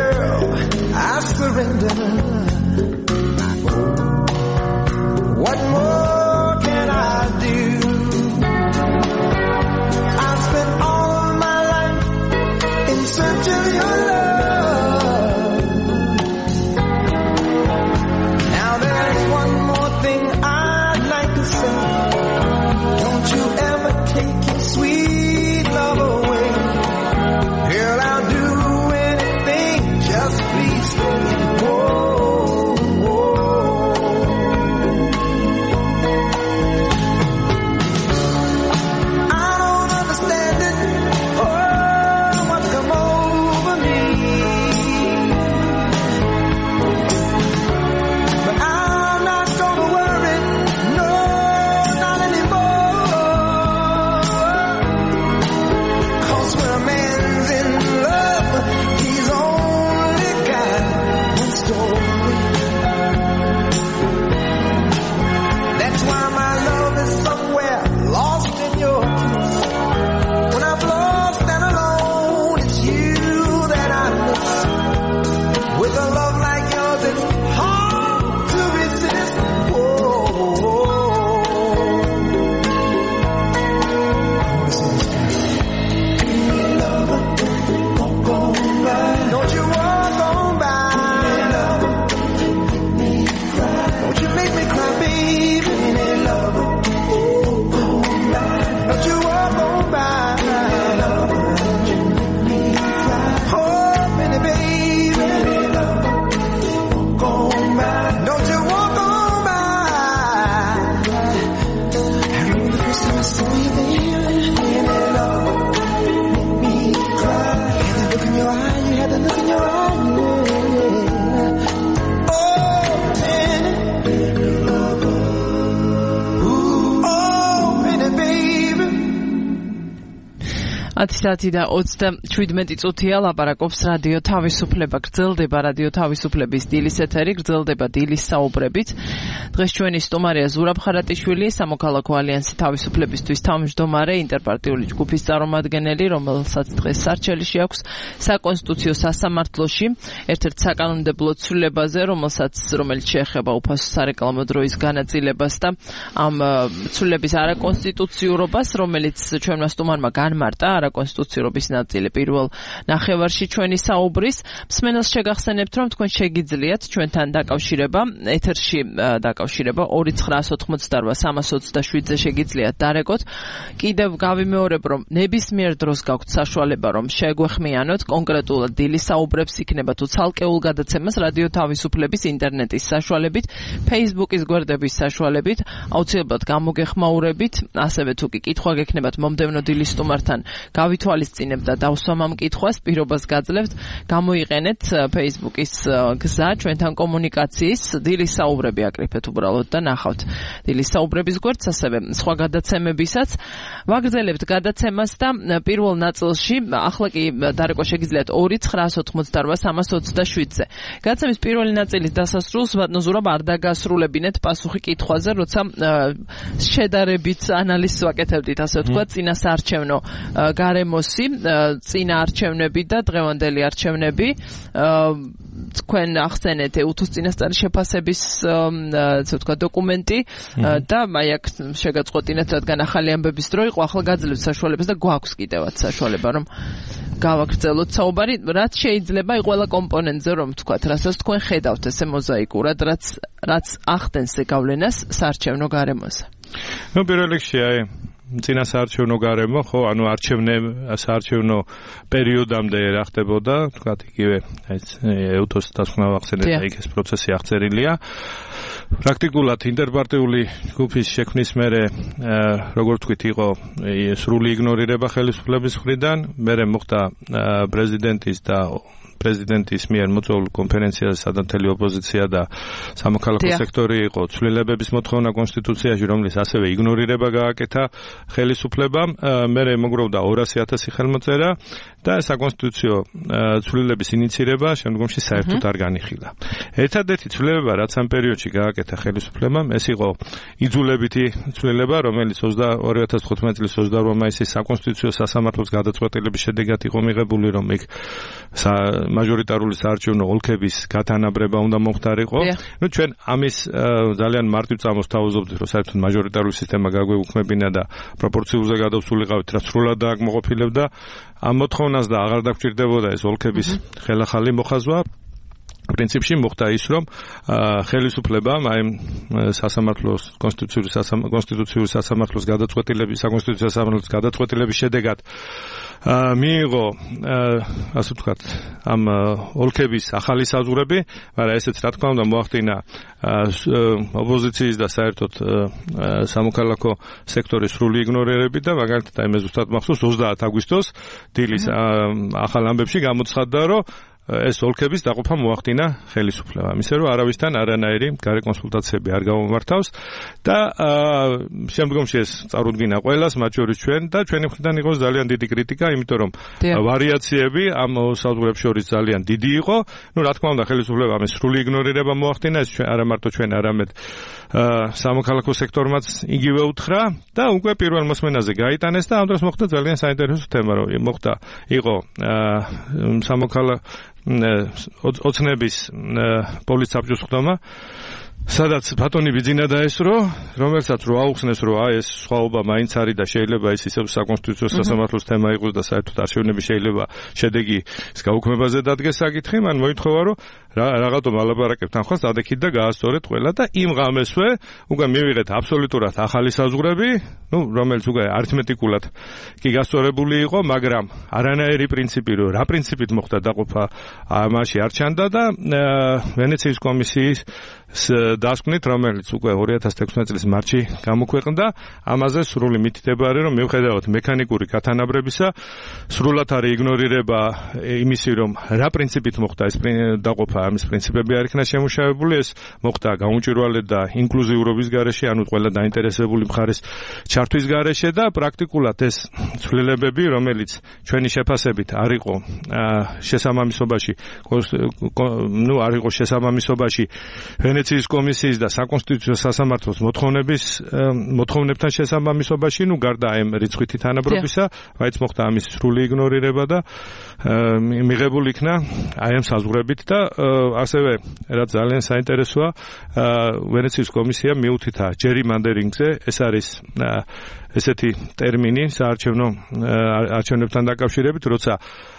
10 საათი და 37 წუთია ლაპარაკობს რადიო თავისუფლება. გრძელდება რადიო თავისუფლების დილის ეთერი, გრძელდება დილის საუბრებით. დღეს ჩვენი სტუმარია ზურაბ ხარატიშვილი, სამოქალაქო ალიანსი თავისუფლებისთვის თავმჯდომარე, ინტერპარტიული ჯგუფის წარმომადგენელი, რომელსაც დღეს სარჩელიში აქვს საკონსტიტუციო სასამართლოში, ერთ-ერთ საკანონმდებლო ცვლილებაზე, რომელიც შეეხება უფასო სარეკლამო დროის განაწილებას და ამ ცვლილების არაკონსტიტუციურობას, რომელიც ჩვენმა სტუმარმა განმარტა არაკონსტიტუციურობის ნაწილი პირველ ნახევარში ჩვენი საუბრის. მსმენელს შეგახსენებთ, რომ თქვენ შეგიძლიათ ჩვენთან დაკავშირება, ეთერში დაკავშირება 2918327-ზე შეგიძლიათ დარეკოთ. კიდევ გავიმეორებ, რომ ნებისმიერ დროს გაქვთ საშუალება, რომ შეგვეხმიანოთ კონკრეტულად დილის საუბრებს, იქნება თუ ცალკეულ გადაცემას რადიო თავისუფლების ინტერნეტის საშუალებით, Facebook-ის გვერდების საშუალებით, აუცილებლად გამოგეხმაურებით, ასევე თუ კი კითხვა გექნებათ მომდევნო დილის სტუმართან გავითვალისწინებთ და დავსვამ ამ კითხვას, პირობას გაძლევთ, გამოიყენეთ Facebook-ის გზა ჩვენთან კომუნიკაციის, დილის საუბრები აკრიფეთ უბრალოდ და ნახავთ დილის საუბრების გვერდს, ასევე სხვა გადაცემებისაც. ვაგრძელებთ გადაცემას და პირველ ნაწილში, ახლა კი დარეკვა შეგიძლიათ 2918327-ზე. გადაცემის პირველი ნაწილის დასასრულს ვატნო ზურაბ არ დაგასრულებინეთ პასუხი კითხვაზე, როცა შედარებით ანალიზს ვაკეთებდით, ასე ვთქვათ, წინასაარჩევნო გარემოსი, წინა არჩევნები და დღევანდელი არჩევნები. თქვენ ახსენეთ უთუს წინასწარი შეფასების ასე ვთქვათ დოკუმენტი და აი აქ შეგაწყვეტინეთ, რადგან ახალი ამბების დრო იყო, ახლა გაძლევთ საშუალებას და გვაქვს კიდევაც საშუალება, რომ გავაგრძელოთ საუბარი, რაც შეიძლება ყველა კომპონენტზე, რომ ვთქვათ, რასაც თქვენ ხედავთ ესე მოზაიკურად, რაც ახდენს გავლენას საარჩევნო გარემოზე. პირველ რიგში წინა საარჩევნო გარემო, ხო, ანუ საარჩევნო პერიოდამდე რა ხდებოდა, თქვათ, იგივე უთოს დასკვნა ვახსენეთ და იქ ეს პროცესი აღწერილია. პრაქტიკულად ინტერპარტიული ჯგუფის შექმნის მერე, როგორც ვთქვით, იყო სრული იგნორირება ხელისუფლების მხრიდან, მერე მოხდა პრეზიდენტის მიერ მოწვეულ კონფერენციაზე, სადაც მთელი ოპოზიცია და სამოქალაქო სექტორი იყო ცვლილებების მოთხოვნა კონსტიტუციაში, რომლის ასევე იგნორირება გააკეთა ხელისუფლებამ. მერე მოგროვდა 200,000 ხელმოწერა და საკონსტიტუციო ცვლილების ინიცირება შემდგომში საერთოდ არ განიხილა. ერთადერთი ცვლილება, რაც ამ პერიოდში გააკეთა ხელისუფლებამ, ეს იყო იძულებითი ცვლილება, რომელიც 2015 წლის 28 მაისის საკონსტიტუციო სასამართლოს გადაწყვეტილების შედეგად იყო მიღებული, რომ იქ მაჟორიტარული საარჩევნო ოლქების გათანაბრება უნდა მომხდარიყო. ჩვენ ამის ძალიან მარტივ წამოს თავაზობთ, რომ საერთოდ მაჟორიტარული სისტემა გაგვეუქმებინა და პროპორციულზე გადავსულიყავით, რაც სრულად დააკმაყოფილებდა ამ მოთხოვნას და აღარ დაგჭირდებოდა ეს ოლქების ხელახალი მოხაზვა. პრინციპში მოხდა ის, რომ ხელისუფლებამ აი სასამართლოს კონსტიტუციური სასამართლოს გადაწყვეტილების შედეგად მიიღო, ასე ვთქვათ, ამ ოლქების ახალი საზღვრები, მაგრამ ესეც რა თქმა უნდა მოახდინა ოპოზიციის და საერთოდ სამოქალაქო სექტორის სრული იგნორირებით და მაგალითად აი მე ზუსტად მახსოვს 30 აგვისტოს დილის ახალ ამბებში გამოცხადდა, რომ ეს ოლქების დაყოფა მოახდინა ხელისუფლებამ, ისე რომ არავისთან არანაირი გარე კონსულტაციები არ გამომართავს და შემდგომში ეს წარუდგინა ყველას, მათ შორის ჩვენ და ჩვენი მხრიდან იყო ძალიან დიდი კრიტიკა, იმიტომ რომ ვარიაციები ამ საზღვრებს შორის ძალიან დიდი იყო. რა თქმა უნდა, ხელისუფლებამ ეს სრული იგნორირება მოახდინა, ეს არა მარტო ჩვენ, არამედ სამოქალაქო სექტორმაც იგივე უთხრა და უკვე პირველ მოსმენაზე გაიტანეს და ამ დროს მოხდა ძალიან საინტერესო თემა, რომ იყო ოცნების პოლიცსაბჭოს ხდომა, სადაც ბატონი ბიძინა დაესრო, რომელსაც რო აუხსნეს, რომ ეს სხვაობა მაინც არის და შეიძლება ის ისევ საკონსტიტუციო სასამართლოს თემა იყოს და საერთოდ არჩევნები შეიძლება შედეგი ის გაუქმებაზე დადგეს საკითხი, მან მოითხოვა, რომ რაღაცომ ალაპარაკებთ ამ ხალხს, ადექით და გაასწორეთ ყველა და იმ ღამესვე უკვე მივიღეთ აბსოლუტურად ახალი საზღვრები, რომელიც უკვე არითმეტიკულად კი გასწორებული იყო, მაგრამ არანაირი პრინციპი, რომ რა პრინციპით მოხდა დაყოფა, ამაში არ ჩანდა და ვენეციის კომისიის დასკვნით, რომელიც უკვე 2016 წლის მარტში გამოქვეყნდა. ამაზე სრული მითითება არის, რომ მიუხედავად მექანიკური გათანაბრებისა, სრულად არის იგნორირება იმისი, რომ რა პრინციპით მოხდა ეს დაყოფა, ამის პრინციპები არ იქნა შემუშავებული, ეს მოხდა გაუმჭვირვალედ და ინკლუზიურობის გარეშე, ანუ ყველა დაინტერესებული მხარის ჩართვის გარეშე და პრაქტიკულად ეს ცვლილებები, რომელიც ჩვენი შეფასებით არ იყო შესაბამისობაში, არ იყო შესაბამისობაში ვენეციის კომისიის და საკონსტიტუციო სასამართლოს მოთხოვნებთან შესაბამისობაში, გარდა ამ რიცხვითი თანაბრობისა, მაინც მოხდა ამის სრული იგნორირება და მიღებული იქნა აი ამ საზღვრებით და ასევე რაც ძალიან საინტერესოა, ვენეციის კომისია მიუთითა ჯერიმანდერინგზე, ეს არის ესეთი ტერმინი საარჩევნებთან დაკავშირებით, როცა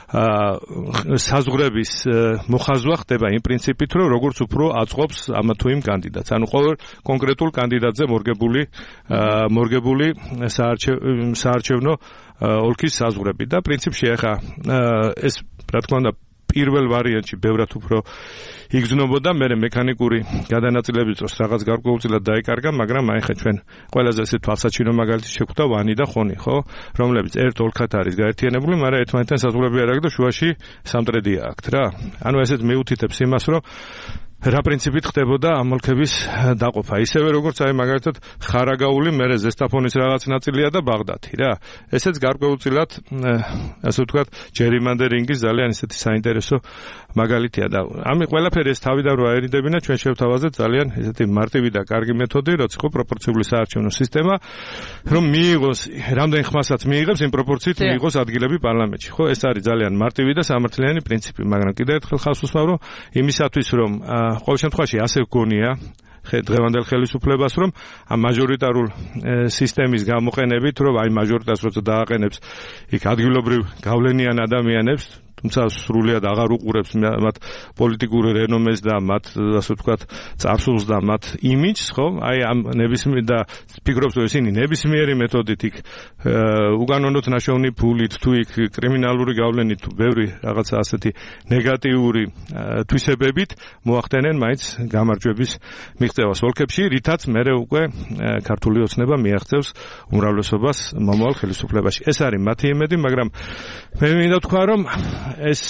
საზღვრების მოხაზვა ხდება იმ პრინციპით, რომ როგორც უფრო აწყობს ამა თუ იმ კანდიდატს. ანუ ყოველ კონკრეტულ კანდიდატზე მორგებული საარჩევნო ოლქის საზღვრები და პრინციპში ახლა ეს რა თქმა უნდა პირველ ვარიანტში ბევრად უფრო იგრძნობოდა, მე მექანიკური გადანაწილების დროს რაღაც გარკვეულწილად დაიკარგა, მაგრამ აი ხა ჩვენ ყველაზე ესე თვალსაჩინო მაგალითი შეგვხვდა ვანი და ხონი, ხო, რომლებიც ერთ ოლქად არის გაერთიანებული, მაგრამ ერთმანეთთან საზღვრები არ აქვს და შუაში სამტრედია აქვთ რა. ანუ ესეც მიუთითებს იმას, რომ რა პრინციპით ხდებოდა ამ ოლქების დაყოფა. ისევე როგორც აი მაგალითად ხარაგაული, მერე ზესტაფონის რაღაც ნაწილია და ბაღდათი რა. ესეც გარკვეულწილად ასე ვთქვათ, ჯერიმანდერინგის ძალიან ისეთი საინტერესო მაგალითია და ამი ყველაფერი ეს თავიდან რო აერიდებინა, ჩვენ შევთავაზეთ ძალიან ესეთი მარტივი და კარგი მეთოდი, რაც იყო პროპორციული საარჩევნო სისტემა, რომ მიიღოს რამდენ ხმასაც მიიღებს, იმ პროპორციით მიიღოს ადგილები პარლამენტში. ხო, ეს არის ძალიან მარტივი და სამართლიანი პრინციპი, მაგრამ კიდევ ერთხელ ხალხს უსმავ, იმისათვის რომ ყოველ შემთხვევაში ასე გონია დღევანდელ ხელისუფლებას, რომ ამ მაჟორიტარულ სისტემის გამოყენებით, რომ აი მაჟორიტარს როცა დააყენებს იქ ადგილობრივ გავლენიან ადამიანებს, თუმცა სრულიად აღარ უყურებს მათ პოლიტიკურ რენომეს და მათ ასე ვთქვათ წარსულს და მათ იმიჯს, ხო? აი ამ ნებისმიერ და ფიქრობს, რომ ისინი ნებისმიერი მეთოდით იქ უკანონოდ ნაშოვნი ფულით თუ იქ კრიმინალური გავლენით თუ ბევრი რაღაცა ასეთი ნეგატიური თვისებებით მოახდენენ მაინც გამარჯვების მიღწევას ოლქებში, რითაც მერე უკვე ქართული ოცნება მიაღწევს უმრავლესობას მომავალ ხელისუფლებაში. ეს არის მათი იმედი, მაგრამ მე მინდა თქვა, რომ ეს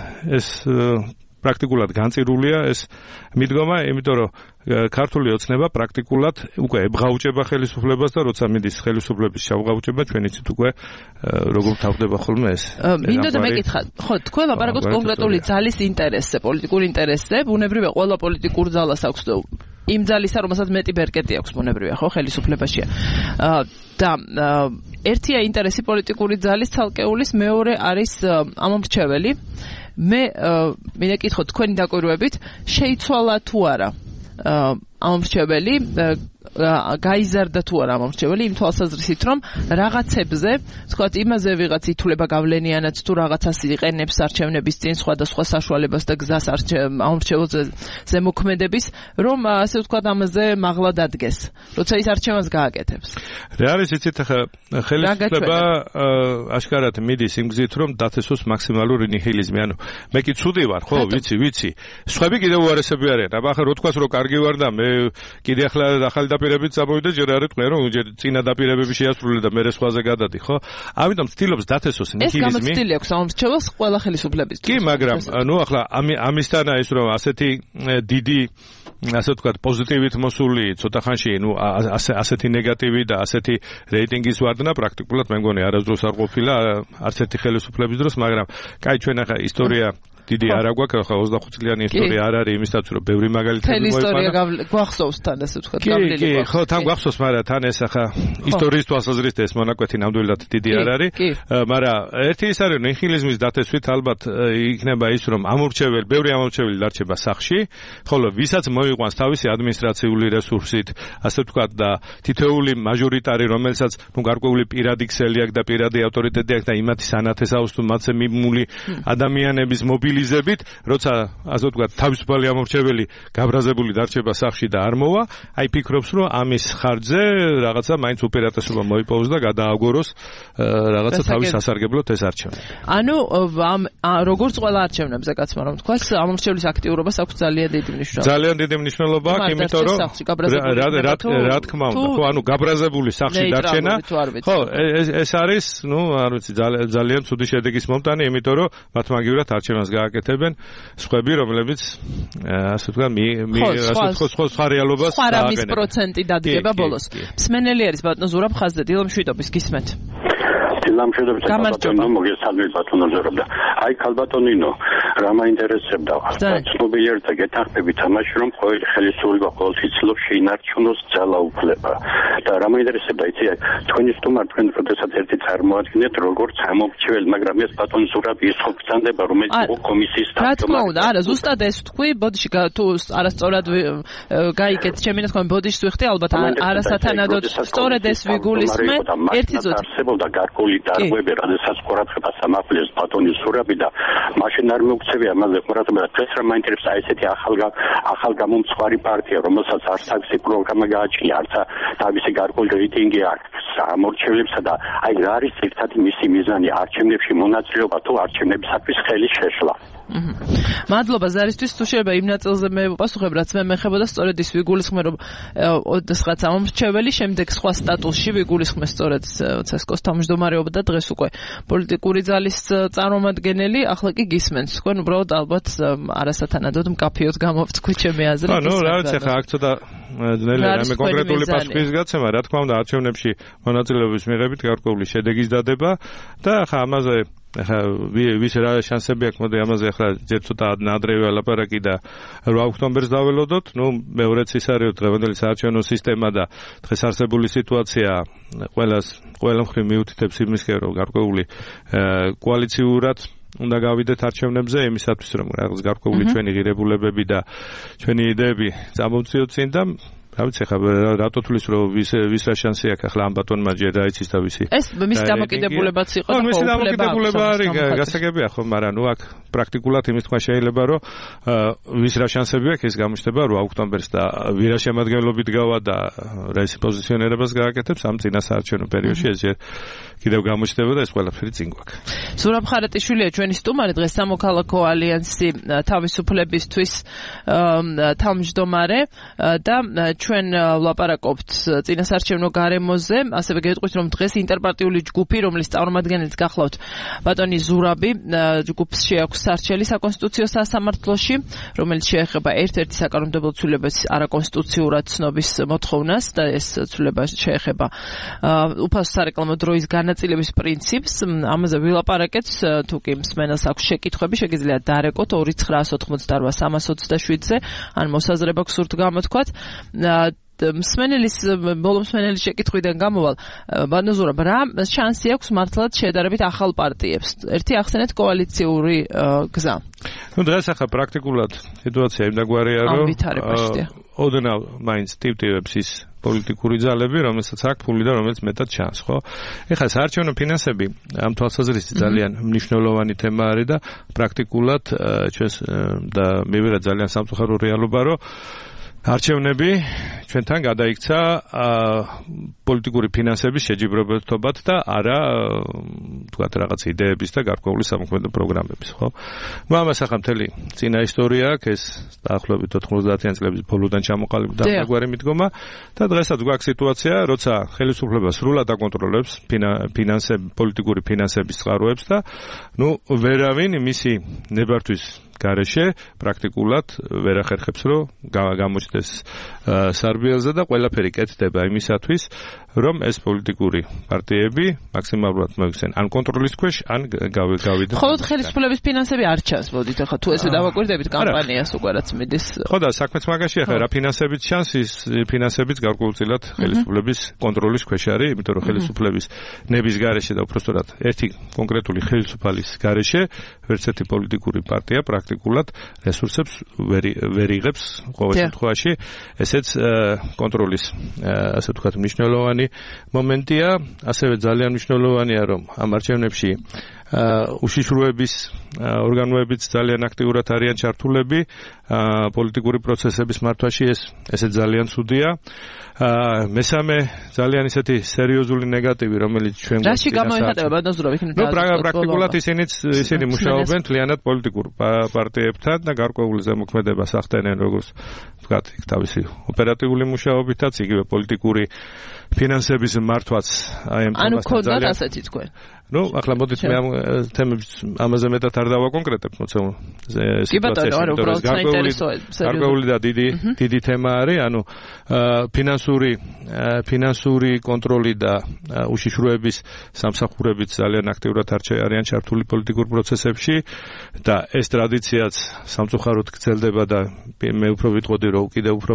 პრაქტიკულად განწირულია ეს მიდგომა, იმიტომ რომ ქართული ოცნება პრაქტიკულად უკვე ებღაუჭება ხელისუფლებას და როცა მიდის ხელისუფლების შავღაუჭება, ჩვენ იცით უკვე როგორ თავდება ხოლმე ეს. მინდოდა მეკითხა, ხო, თქვენ ლაპარაკობთ კონკრეტული ძალის ინტერესზე, პოლიტიკურ ინტერესზე, ბუნებრივია ყველა პოლიტიკურ ძალას აქვს იმ ძალისა, რომელსაც მეტი ბერკეტი აქვს, ბუნებრივია, ხო, ხელისუფლებაშია. და ერთია ინტერესი პოლიტიკური ძალის ცალკეულის, მეორე არის ამომრჩეველი. მე მინდა კითხოთ თქვენი დაკვირვებით, შეიცვალა თუ არა ამომრჩეველი, გაიზარდა თუ არა ამომრჩეველი იმ თვალსაზრისით, რომ რაღაცებზე, თქვათ, იმაზე ვიღაც ითვლება გავლენიანად თუ რაღაცას იყენებს არჩევნების წინ სხვადასხვა საშუალებას და გზას ამომრჩეველზე მოქმედების, რომ ასე ვთქვათ, ამაზე მაღლა დადგეს, როცა ის არჩევანს გააკეთებს. რა არის იცით, ხელისუფლება აშკარად მიდის იმ გზით, რომ დათესოს მაქსიმალური ნიჰილიზმი, ანუ მე კი ცუდი ვარ, ხო, ვიცი. სხვები კიდევ უარესები არიან. აბა ახლა რო თქვას, რომ კარგი ვარ და მე კიდე ახლა ახალი დაპირებით წამოვიდა, ჯერ არ ეტყვია, რომ ჯერ წინა დაპირებები შეასრულე და მე სხვაზე გადადი, ხო? ამიტომ ცდილობს დათესოს ნიჰილიზმი. ეს გამოცდილი აქვს ამომრჩეველს ყველა ხელისუფლების. კი, მაგრამ ნუ ახლა ამისთანა ის რომ ასეთი დიდი ასე ვთქვათ პოზიტივით მოსული ცოტა ხანში, ნუ ასეთი ნეგატივი და ასეთი რეიტინგის ვარდნა პრაქტიკულად მე მგონი არასდროს არ ყოფილა არც ერთი ხელისუფლების დროს, მაგრამ კაი ჩვენ ახლა ისტორია დიდი არ აქვს, ახლა 25 წლიანი ისტორია არ არის იმისათვის, რომ ბევრი მაგალითები მოიყვანა. ისტორია გვახსოვს თან ასე ვთქვათ, გავლილი. კი, ხო, თან გვახსოვს, მაგრამ თან ეს ახლა ისტორიის თვალსაზრისით ეს მონაკვეთი ნამდვილად დიდი არ არის, მაგრამ ერთი ის არის, ნიჰილიზმის დათესვით ალბათ იქნება ის, რომ ბევრი ამომრჩეველი დარჩება სახლში, ხოლო ვისაც მოიყვანს თავისი ადმინისტრაციული რესურსით, ასე ვთქვათ და თითოეული მაჟორიტარი, რომელსაც ნუ გარკვეული პირადი ქსელი აქვს და პირადი ავტორიტეტი აქვს და იმათი სანათესაოს თუ მათზე მიმული ადამიანების მობილიზაცია რილიზებით, როცა ასე ვთქვათ, თავისუფალი ამორჩეველი გაბრაზებული დარჩება სახლში და არ მოვა, აი ფიქრობს, რომ ამის ხარჯზე რაღაცა მაინც უპირატესობა მოიპოვოს და გადააგოროს რაღაცა თავის სასარგებლოდ ეს არჩევანი. ანუ როგორც ყველა არჩევნებზე კაცმა რომ თქვას, ამორჩევლის აქტიურობას აქვს ძალიან დიდი მნიშვნელობა. ძალიან დიდი მნიშვნელობა აქვს, იმიტომ რომ რა თქმა უნდა, ხო, ანუ გაბრაზებული სახლში დარჩენა, ხო, ეს არის, ნუ, არ ვიცი, ძალიან ცუდი შედეგის მომტანი, იმიტომ რომ მათ მაგივრად არჩევანს გააკეთებენ სხვები, რომლებიც ასე ვთქვათ, სხვა რეალობას სხვა რამის პროცენტი დადგება ბოლოს. მსმენელი არის ბატონო ზურაბ ხაზზე, დილამ შვიდობის გისმენთ. ლამშვიდობის ბატონო მოგესალმებით ბატონო ზურაბ და აი ქალბატონინო რა მაინტერესებდა ცნობილი ერთ გეთახმებით ამაში რომ ყოველი ხელისუფლება ყოველთვის ცდილობს შეინარჩუნოს ძალაუფლება და რა მაინტერესებდა იცი თქვენი სტუმარი თქვენ როდესაც ერთი წარმოადგენთ როგორც ამორჩეველი მაგრამ ეს ბატონო ზურაბ ის ხო გწანდება რომელიც კომისიის რა თქმა უნდა არა ზუსტად ეს თქვი ბოდიში თუ არასწორად გაიგეთ ჩემი ნაცნობი ბოდიშს ვიხდი ალბათ არასათანადოდ სწორედ ეს ვიგულისხმე ერთი ზუსტად არსებობდა გარკვეული დარღვევები, როდესაც ყურადღებას ამახვილეს ბატონი ზურაბი და მაშინ არ მოგწევია ამაზე ყურადღება და დღეს რა მაინტერესებს აი ესეთი ახალგამომცხვარი პარტია, რომელსაც არც თავისი პროგრამა გააჩნია, არც თავისი გარკვეული რეიტინგი აქვს ამორჩევლებსა და აი რა არის ერთადერთი მისი მიზანი არჩევნებში მონაწილეობა თუ არჩევნებისათვის ხელის შეშლა. მადლობა ზარისთვის თუ შეიძლება იმ ნაწილზე მე პასუხებ რაც მე მეხებოდა სწორედ ის ვიგულისხმე რომ ოდესღაც ამორჩეველი შემდეგ სხვა სტატუსში ვიგულისხმე სწორედ ცესკოს თავმჯდომარეობა და დღეს უკვე პოლიტიკური ძალის წარმომადგენელი ახლა კი გისმენთ თქვენ უბრალოდ ალბათ არასათანადოდ მკაფიოდ გამოვთქვით ჩემი აზრით ანუ რა ვიცი ხა აქ ცოტა ძნელი რამე კონკრეტული პასუხის გაცემა რა თქმა უნდა არჩევნებში მონაწილეობის მიღებით გარკვეული შედეგის დადება და ხა ამაზე ახლა ვის რა შანსები აქვს მოდი ამაზე ახლა ჯერ ცოტა ადრევე ალაპარაკი და 8 ოქტომბერს დაველოდოთ ნუ მეორეც ის არის დღევანდელი საარჩევნო სისტემა და დღეს არსებული სიტუაცია ყველა მხრივ მიუთითებს იმისკენ რომ გარკვეული კოალიციურად უნდა გავიდეთ არჩევნებზე იმისათვის რომ რაღაც გარკვეული ჩვენი ღირებულებები და ჩვენი იდეები წამოვწიოთ წინ და რა ვიცი ხა რატო თulis რომ ვის რა შანსი აქვს ახლა ამ ბატონმა ჯერ დაიცის და ვისი ეს მის დამოკიდებულებაც იყო და მის დამოკიდებულება არის გასაგებია ხო მაგრამ ნუ აქ პრაქტიკულად იმის თქვა შეიძლება რომ ვის რა შანსები აქვს ეს გამოჩნდება 8 ოქტომბერს და ვირა შემადგენლობით გავა და რა ის პოზიციონერებას გააკეთებს ამ წინასაარჩევნო პერიოდში ეს ჯერ კიდევ გამოჩნდება და ეს ყველაფერი წინ გვაქვს ზურაბ ხარატიშვილია ჩვენი სტუმარი დღეს სამოქალაქო ალიანსი თავისუფლებისთვის თავმჯდომარე და ჩვენ ვლაპარაკობთ წინასაარჩევნო გარემოზე, ასევე გეტყვით რომ დღეს ინტერპარტიული ჯგუფი, რომლის წარმომადგენელიც გახლავთ ბატონი ზურაბი, ჯგუფს შეაქვს სარჩელი საკონსტიტუციო სასამართლოში, რომელიც შეეხება ერთ-ერთი საკანონმდებლო ცვლილებას არაკონსტიტუციურად ცნობის მოთხოვნას და ეს ცვლილება შეეხება უფასო სარეკლამო დროის განაწილების პრინციპს. ამაზე ვილაპარაკეთ, თუ კი მსმენელს აქვს შეკითხვები, შეგიძლიათ დარეკოთ 2988327-ზე, ან მოსაზრება გსურთ გამოთქვათ. ბოლო მსმენელის შეკითხვიდან გამოვალ ბატონო ზურაბ რა შანსი აქვს მართლაც შედარებით ახალ პარტიებს ერთი ახსენეთ კოალიციური გზა ნუ დღეს ახლა პრაქტიკულად სიტუაცია იმდაგვარია რომ ოდნავ მაინც ტივტივებს ის პოლიტიკური ძალები რომელსაც აქვს ფული და რომელიც მეტად ჩანს ხო ეხლა საარჩევნო ფინანსები ამ თვალსაზრისით ძალიან მნიშვნელოვანი თემა არის და პრაქტიკულად ჩვენს და მივიღეთ ძალიან სამწუხარო რეალობა რომ არჩევნები ჩვენთან გადაიქცა პოლიტიკური ფინანსების შეჯიბრებებად და არა თქვათ რაღაც იდეების და გარკვეული სამოქმედო პროგრამების, ხო? ამას ახლა მთელი წინა ისტორია აქვს, ეს დაახლოებით 90-იან წლების ბოლოდან ჩამოყალიბდა ამგვარი მიდგომა და დღესაც გვაქვს სიტუაცია, როცა ხელისუფლება სრულად აკონტროლებს პოლიტიკური ფინანსების წყაროებს და ვერავინ მისი ნებართვის გარეშე პრაქტიკულად ვერ ახერხებს რომ გამოჩნდეს სარბიელზე და ყველაფერი კეთდება იმისათვის რომ ეს პოლიტიკური პარტიები მაქსიმალურად მოიქცენ ან კონტროლის ქვეშ ან გავიდეთ ხოლო ხელისუფლების ფინანსები არ ჩანს მოდით ახლა თუ ესე დავაკვირდებით კამპანიას უკვე რაც მიდის ხო და საქმეც მაგაში ახლა რა ფინანსებიც ჩანს ის ფინანსებიც გარკვეულწილად ხელისუფლების კონტროლის ქვეშ არის იმიტომ რომ ხელისუფლების ნების გარეშე და უბრალოდ ერთი კონკრეტული ხელისუფლის გარეშე ვერც ერთი პოლიტიკური პარტია პრაქტიკულად რესურსებს ვერ იღებს ყოველ შემთხვევაში ესეც კონტროლის ასე ვთქვათ მნიშვნელოვანი მომენტია ასევე ძალიან მნიშვნელოვანია რომ ამ არჩევნებში უშიშროების ორგანოებიც ძალიან აქტიურად არიან ჩართულები პოლიტიკური პროცესების მართვაში, ესე ძალიან ცუდია. მესამე ძალიან ისეთი სერიოზული ნეგატივი, რომელიც ჩვენ რაში გამოიხატება ნოზურა იქნება? პრაქტიკულად ისინი მუშაობენ თლიანად პოლიტიკურ პარტიებთან და გარკვეული ზემოქმედებას ახდენენ, როგორც ვთქვათ, თავისი ოპერატიული მუშაობითაც, იგივე პოლიტიკური ფინანსების მართვაც აი ამ ანუ ქონდათ ასეთი თქვენ. ახლა მოდით მე ამ თემებს ამაზე მეტად არ დავაკონკრეტებ, მოცემულ სიტუაციაში. გარკვეული და დიდი თემა არის, ანუ ფინანსური კონტროლი და უშიშროების სამსახურებიც ძალიან აქტიურად არიან ჩართული პოლიტიკურ პროცესებში და ეს ტრადიციაც სამწუხაროდ გრძელდება და მე უფრო ვიტყოდი, რომ კიდევ უფრო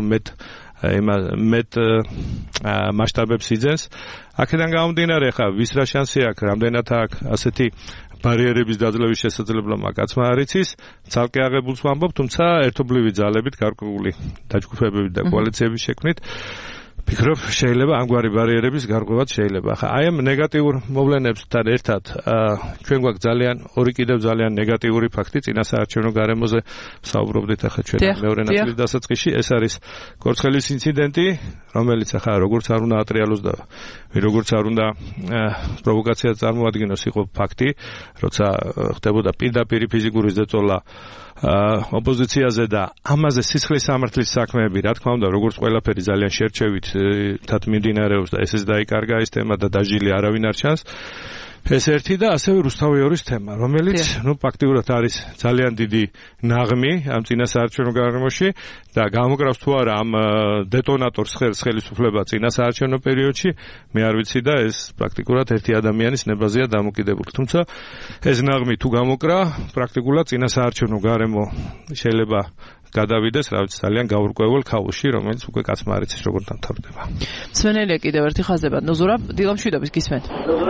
მეტ მასშტაბებს იძენს. აქედან გამომდინარე, ხა ვის რა შანსი აქვს, რამდენად აქვს ასეთი ბარიერების დაძლევის შესაძლებლობა კაცმა არ იცის, ცალკე აღებულს ვამბობ, თუმცა ერთობლივი ძალებით, გარკვეული დაჯგუფებებით და კოალიციების შექმნით ფიქრობ, შეიძლება ამგვარი ბარიერების გარღვევაც შეიძლება. ხა აი ამ ნეგატიურ მოვლენებთან ერთად ჩვენ გვაქვს ორი კიდევ ძალიან ნეგატიური ფაქტი წინასაარჩევნო გარემოზე საუბრობდით ახლა ჩვენ მეორე ნაწილის დასაწყისში. ეს არის კორცხელის ინციდენტი, რომელიც ახლა როგორც არ უნდა ატრიალოს და როგორც არ უნდა პროვოკაციას წარმოადგინოს, იყო ფაქტი, როცა ხდებოდა პირდაპირ ფიზიკური ზეწოლა ოპოზიციაზე და ამაზე სისხლის სამართლის საქმეები, რა თქმა უნდა, როგორც ყველაფერი ძალიან შერჩევით თათ მიმდინარეობს და ესეც დაიკარგა ეს თემა და დაჟილი არავინ არ ჩანს. ეს ერთი და ასევე რუსთავიორის თემა, რომელიც ფაქტიურად არის ძალიან დიდი ნაღმი ამ წინასაარჩევნო გარემოში და გამოკრავს თუ არა ამ დეტონატორს ხელისუფლება წინასაარჩევნო პერიოდში, მე არ ვიცი და ეს პრაქტიკულად ერთი ადამიანის ნებაზეა დამოკიდებული. თუმცა ეს ნაღმი თუ გამოკრა, პრაქტიკულად წინასაარჩევნო გარემო შეიძლება გადავიდეს, რა ვიცი, ძალიან გაურკვეველ ქაოსში, რომელიც უკვე კაცმა არ იცის როგორ დამთავრდება. მსმენელია კიდევ ერთი ხაზება. ნოზურა, დილამშვიდობის გისმენთ.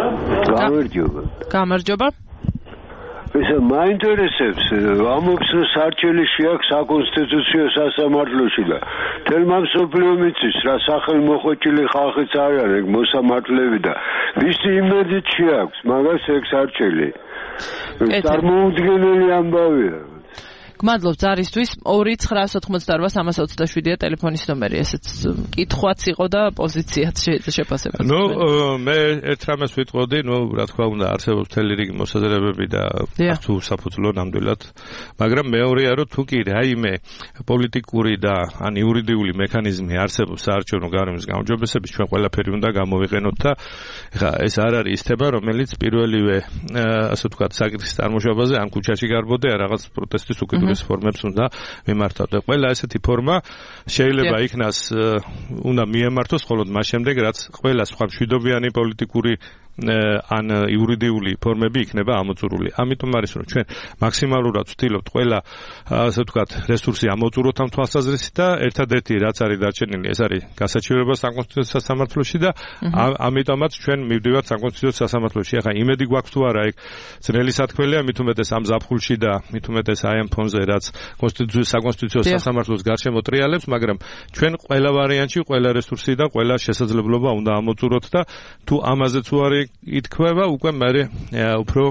გამარჯობა. ესე მაინტერესებს, ამობს რომ საარჩევნში აქვს საკონსტიტუციო სასამართლოში და თელმა მსოფლიო მიცის რა სახელმოხვეჭილი ხალხიც არ არის ეგ მოსამართლეები და ვისი იმედით შეაქვს მაგას ეგ საარჩელი. წარმოუდგენელი ამბავია. გმადლობ ზარისთვის. 2-988-327-ა ტელეფონის ნომერი, ესეც კითხვაც იყო და პოზიციაც შეფასება. მე ერთ რამეს ვიტყოდი, რა თქმა უნდა, არსებობს მთელი რიგი მოსაზრებები და თუ საფუძვლო ნამდვილად, მაგრამ მეორეა, რომ თუ კი რაიმე პოლიტიკური და ან იურიდიული მექანიზმი არსებობს საარჩევნო გარემოს გაუმჯობესების, ჩვენ ყველაფერი უნდა გამოვიყენოთ და ეხლა ეს არ არის ის თემა, რომელიც პირველივე ასე ვთქვათ, საკითხის წარმოშობაზე ან ქუჩაში გარბოდე, ან რაღაც პროტესტის უკიდურეს ფორმებს უნდა მიმართავდე. ყველა ესეთი ფორმა შეიძლება იქნას უნდა მიემართოს მხოლოდ მას შემდეგ, რაც ყველა სხვა მშვიდობიანი პოლიტიკური ან იურიდიული ფორმები იქნება ამოწურული. ამიტომ არის რომ ჩვენ მაქსიმალურად ვცდილობთ ყველა ასე ვთქვათ რესურსი ამოწუროთ ამ თვალსაზრისით და ერთადერთი რაც არის დარჩენილი, ეს არის გასაჩივრება საკონსტიტუციო სასამართლოში და ამიტომაც ჩვენ მივდივართ საკონსტიტუციო სასამართლოში. ახლა იმედი გვაქვს თუ არა ეგ ძნელი სათქმელია, მით უმეტეს ამ ზაფხულში და მით უმეტეს აი ამ ფონზე, რაც საკონსტიტუციო სასამართლოს გარშემო ტრიალებს, მაგრამ ჩვენ ყველა ვარიანტში, ყველა რესურსი და ყველა შესაძლებლობა უნდა ამოწუროთ და თუ ამაზე თუ არის ითქვება, უკვე მე უფრო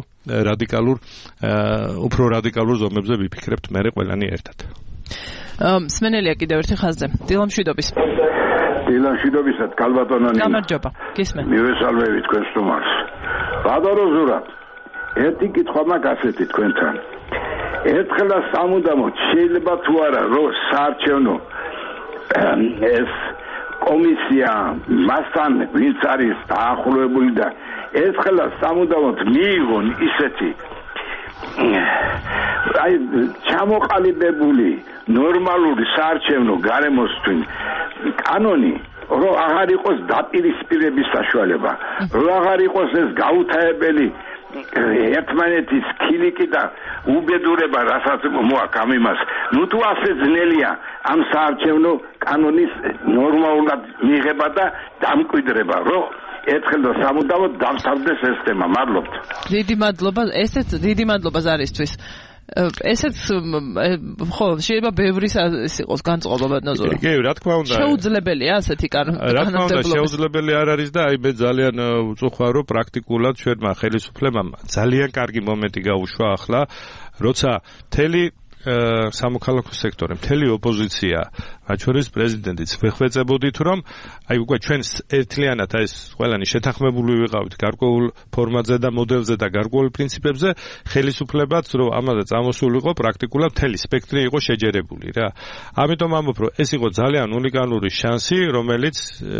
რადიკალურ ზომებზე ვიფიქრებთ მე ყველანი ერთად. მსმენელია კიდევ ერთი ხაზზე. დილამშვიდობის. დილამშვიდობისად, კალბატონონი. გამარჯობა. გისმენთ. მივესალმები თქვენ სტუმარს. ბადარო ზურა. ერთი კითხვა მაქვს ასეთი თქვენთან. ერთხელ სამუდამოდ შეიძლება თუ არა რომ საარჩევნო ეს კომისია მასთან ვინც არის დაახლოებული და ერთხელ სამუდამოდ მიიღონ ისეთი აი ჩამოყალიბებული ნორმალური საარჩევნო გარემოსთვის კანონი რომ აღარ იყოს დაპირისპირების საშუალება, რომ აღარ იყოს ეს გაუთავებელი ერთმანეთის ქილიკი და უბედურება, რასაც მოაქვს ამ იმას. თუ ასე ძნელია ამ საარჩევნო კანონის ნორმალურად მიღება და დამკვიდრება, რომ ერთხელ და სამუდამოდ დამთავრდეს ეს თემა. მადლობთ. დიდი მადლობა, ესეც დიდი მადლობა ზარისთვის. ესეც ხო შეიძლება ბევრის ის იყოს განწყობა ბატონო. კი, რა თქმა უნდა. შეუძლებელია ასეთი კანონმდებლობა. რა თქმა უნდა, შეუძლებელი არ არის და აი მე ძალიან უწუხარ რომ პრაქტიკულად ჩვენმა ხელისუფლებამ ძალიან კარგი მომენტი გაუშვა ახლა, როცა მთელი სამოქალაქო სექტორი, მთელი ოპოზიცია, მათ შორის პრეზიდენტიც ვეხვეწებოდით, რომ აი უკვე ჩვენ ერთლიანად ეს ყველანი შეთანხმებული ვიყავით გარკვეულ ფორმატზე და მოდელზე და გარკვეულ პრინციპებზე, ხელისუფლებაც რომ ამაზე წამოსულიყო, პრაქტიკულად მთელი სპექტრი იყო შეჯერებული რა. ამიტომ ამბობ, რომ ეს იყო ძალიან უნიკალური შანსი, რომელიც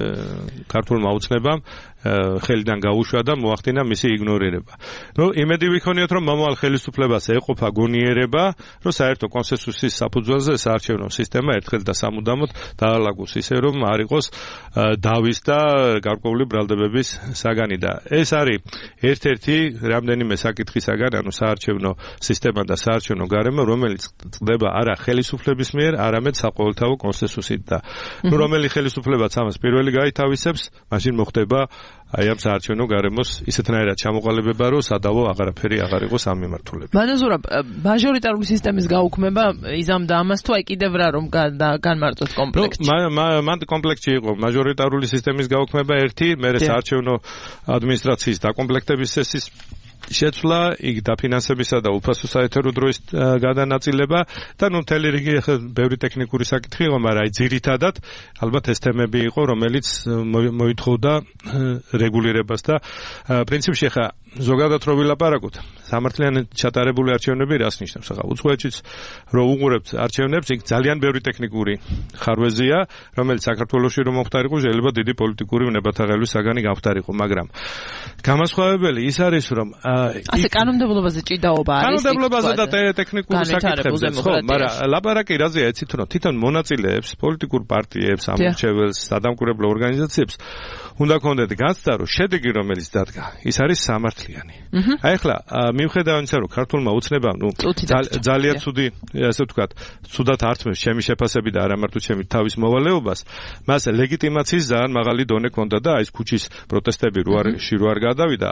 ქართულმა ოცნებამ ხელიდან გაუშვა და მოახდინა მისი იგნორირება. იმედი ვიქონიოთ, რომ მომავალ ხელისუფლებას ეყოფა გონიერება, რომ საერთო კონსენსუსის საფუძველზე საარჩევნო სისტემა ერთხელ და სამუდამოდ დაალაგოს ისე, რომ არ იყოს დავის და გარკვეული ბრალდებების საგანი და ეს არის ერთ-ერთი რამდენიმე საკითხისაგან, ანუ საარჩევნო სისტემა და საარჩევნო გარემო, რომელიც წდება არა ხელისუფლების მიერ, არამედ საყოველთაო კონსენსუსით და რომელი ხელისუფლებაც ამას პირველი გაითავისებს, მაშინ მოხდება აი ამ საარჩევნო გარემოს ისეთნაირად ჩამოყალიბება, რომ სადავო აღარაფერი აღარ იყოს ამ მიმართულებით. მანაზურა, მაჟორიტარული სისტემის გაუქმება იზამდა ამას თუ აი კიდევ რა რომ განმარტოთ კომპლექსში. მან კომპლექსში იყო მაჟორიტარული სისტემის გაუქმება ერთი, მერე საარჩევნო ადმინისტრაციის დაკომპლექტების წესის შეცვლა, იქ დაფინანსებისა და უფასო საეთერო დროის გადანაწილება და მთელი რიგი ბევრი ტექნიკური საკითხი იყო, მაგრამ აი ძირითადად ალბათ ეს თემები იყო, რომელიც მოითხოვდა რეგულირებას და პრინციპში ხა ზოგადად რო ვილაპარაკოთ, სამართლიანი ჩატარებული არჩევნები რას ნიშნავს? ახლა უცხოეთშიც რო უყურებთ არჩევნებს, იქ ძალიან ბევრი ტექნიკური ხარვეზია, რომელიც საქართველოში რომ მოხდარიყო, შეიძლება დიდი პოლიტიკური უნებათაღელვის საგანი გამხდარიყო, მაგრამ გამოსხავებელი ის არის, რომ ასე კანონმდებლობაზე ჭიდაობა არის. კანონმდებლობაზე და ტექნიკურ საკითხებზე, ხო, მაგრამ ლაპარაკი რაზეა იცით, რომ თვითონ მონაწილეებს, პოლიტიკურ პარტიებს, ამორჩეველს, სადამკვირვებლო ორგანიზაციებს უნდა კონდეთ განცდა, რომ შედეგი რომელიც დადგა, ის არის სამართლიანი. აი ახლა მიუხედავად იმისა, რომ ქართულმა ოცნებამ, ძალიან ცუდი, ასე ვთქვათ, ცუდად ართმევს ჩემი შეფასები და არა მარტო ჩემი თავის მოვალეობას, მას ლეგიტიმაციის ძალიან მაღალი დონე ჰქონდა და აი ეს ქუჩის პროტესტები რო არ გადავიდა,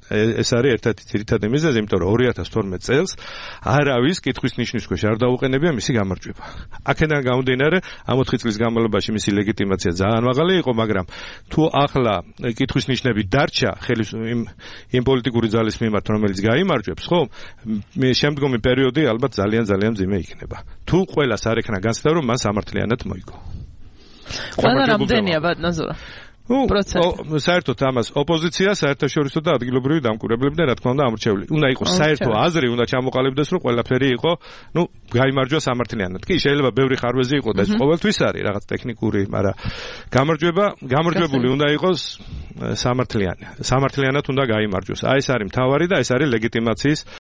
ეს არის ერთ-ერთი ძირითადი მიზეზი, იმიტომ რომ 2012 წელს არავის კითხვის ნიშნის ქვეშ არ დაუყენებია მისი გამარჯვება. აქედან გამომდინარე, ამ 4 წლის განმავლობაში მისი ლეგიტიმაცია ძალიან მაღალი იყო, მაგრამ თუ ახლა კითხვის ნიშნები დარჩა იმ პოლიტიკური ძალის მიმართ, რომელიც გაიმარჯვებს, ხო? შემდგომი პერიოდი ალბათ ძალიან მძიმე იქნება. თუ ყველას არ ექნა განცდა, რომ მან სამართლიანად მოიგო. ყველა რამდენია ბატონო? საერთოდ ამას ოპოზიცია, საერთაშორისო და ადგილობრივი დამკვირვებლები და რა თქმა უნდა ამორჩეული. უნდა იყოს საერთო აზრი, უნდა ჩამოყალიბდეს, რომ ყველაფერი იყო, გაიმარჯვა სამართლიანად. კი, შეიძლება ბევრი ხარვეზი იყო და ეს ყოველთვის არის რაღაც ტექნიკური, მაგრამ გამარჯვებული უნდა იყოს სამართლიანად უნდა გაიმარჯვოს. აი ეს არის მთავარი და ეს არის ლეგიტიმაციის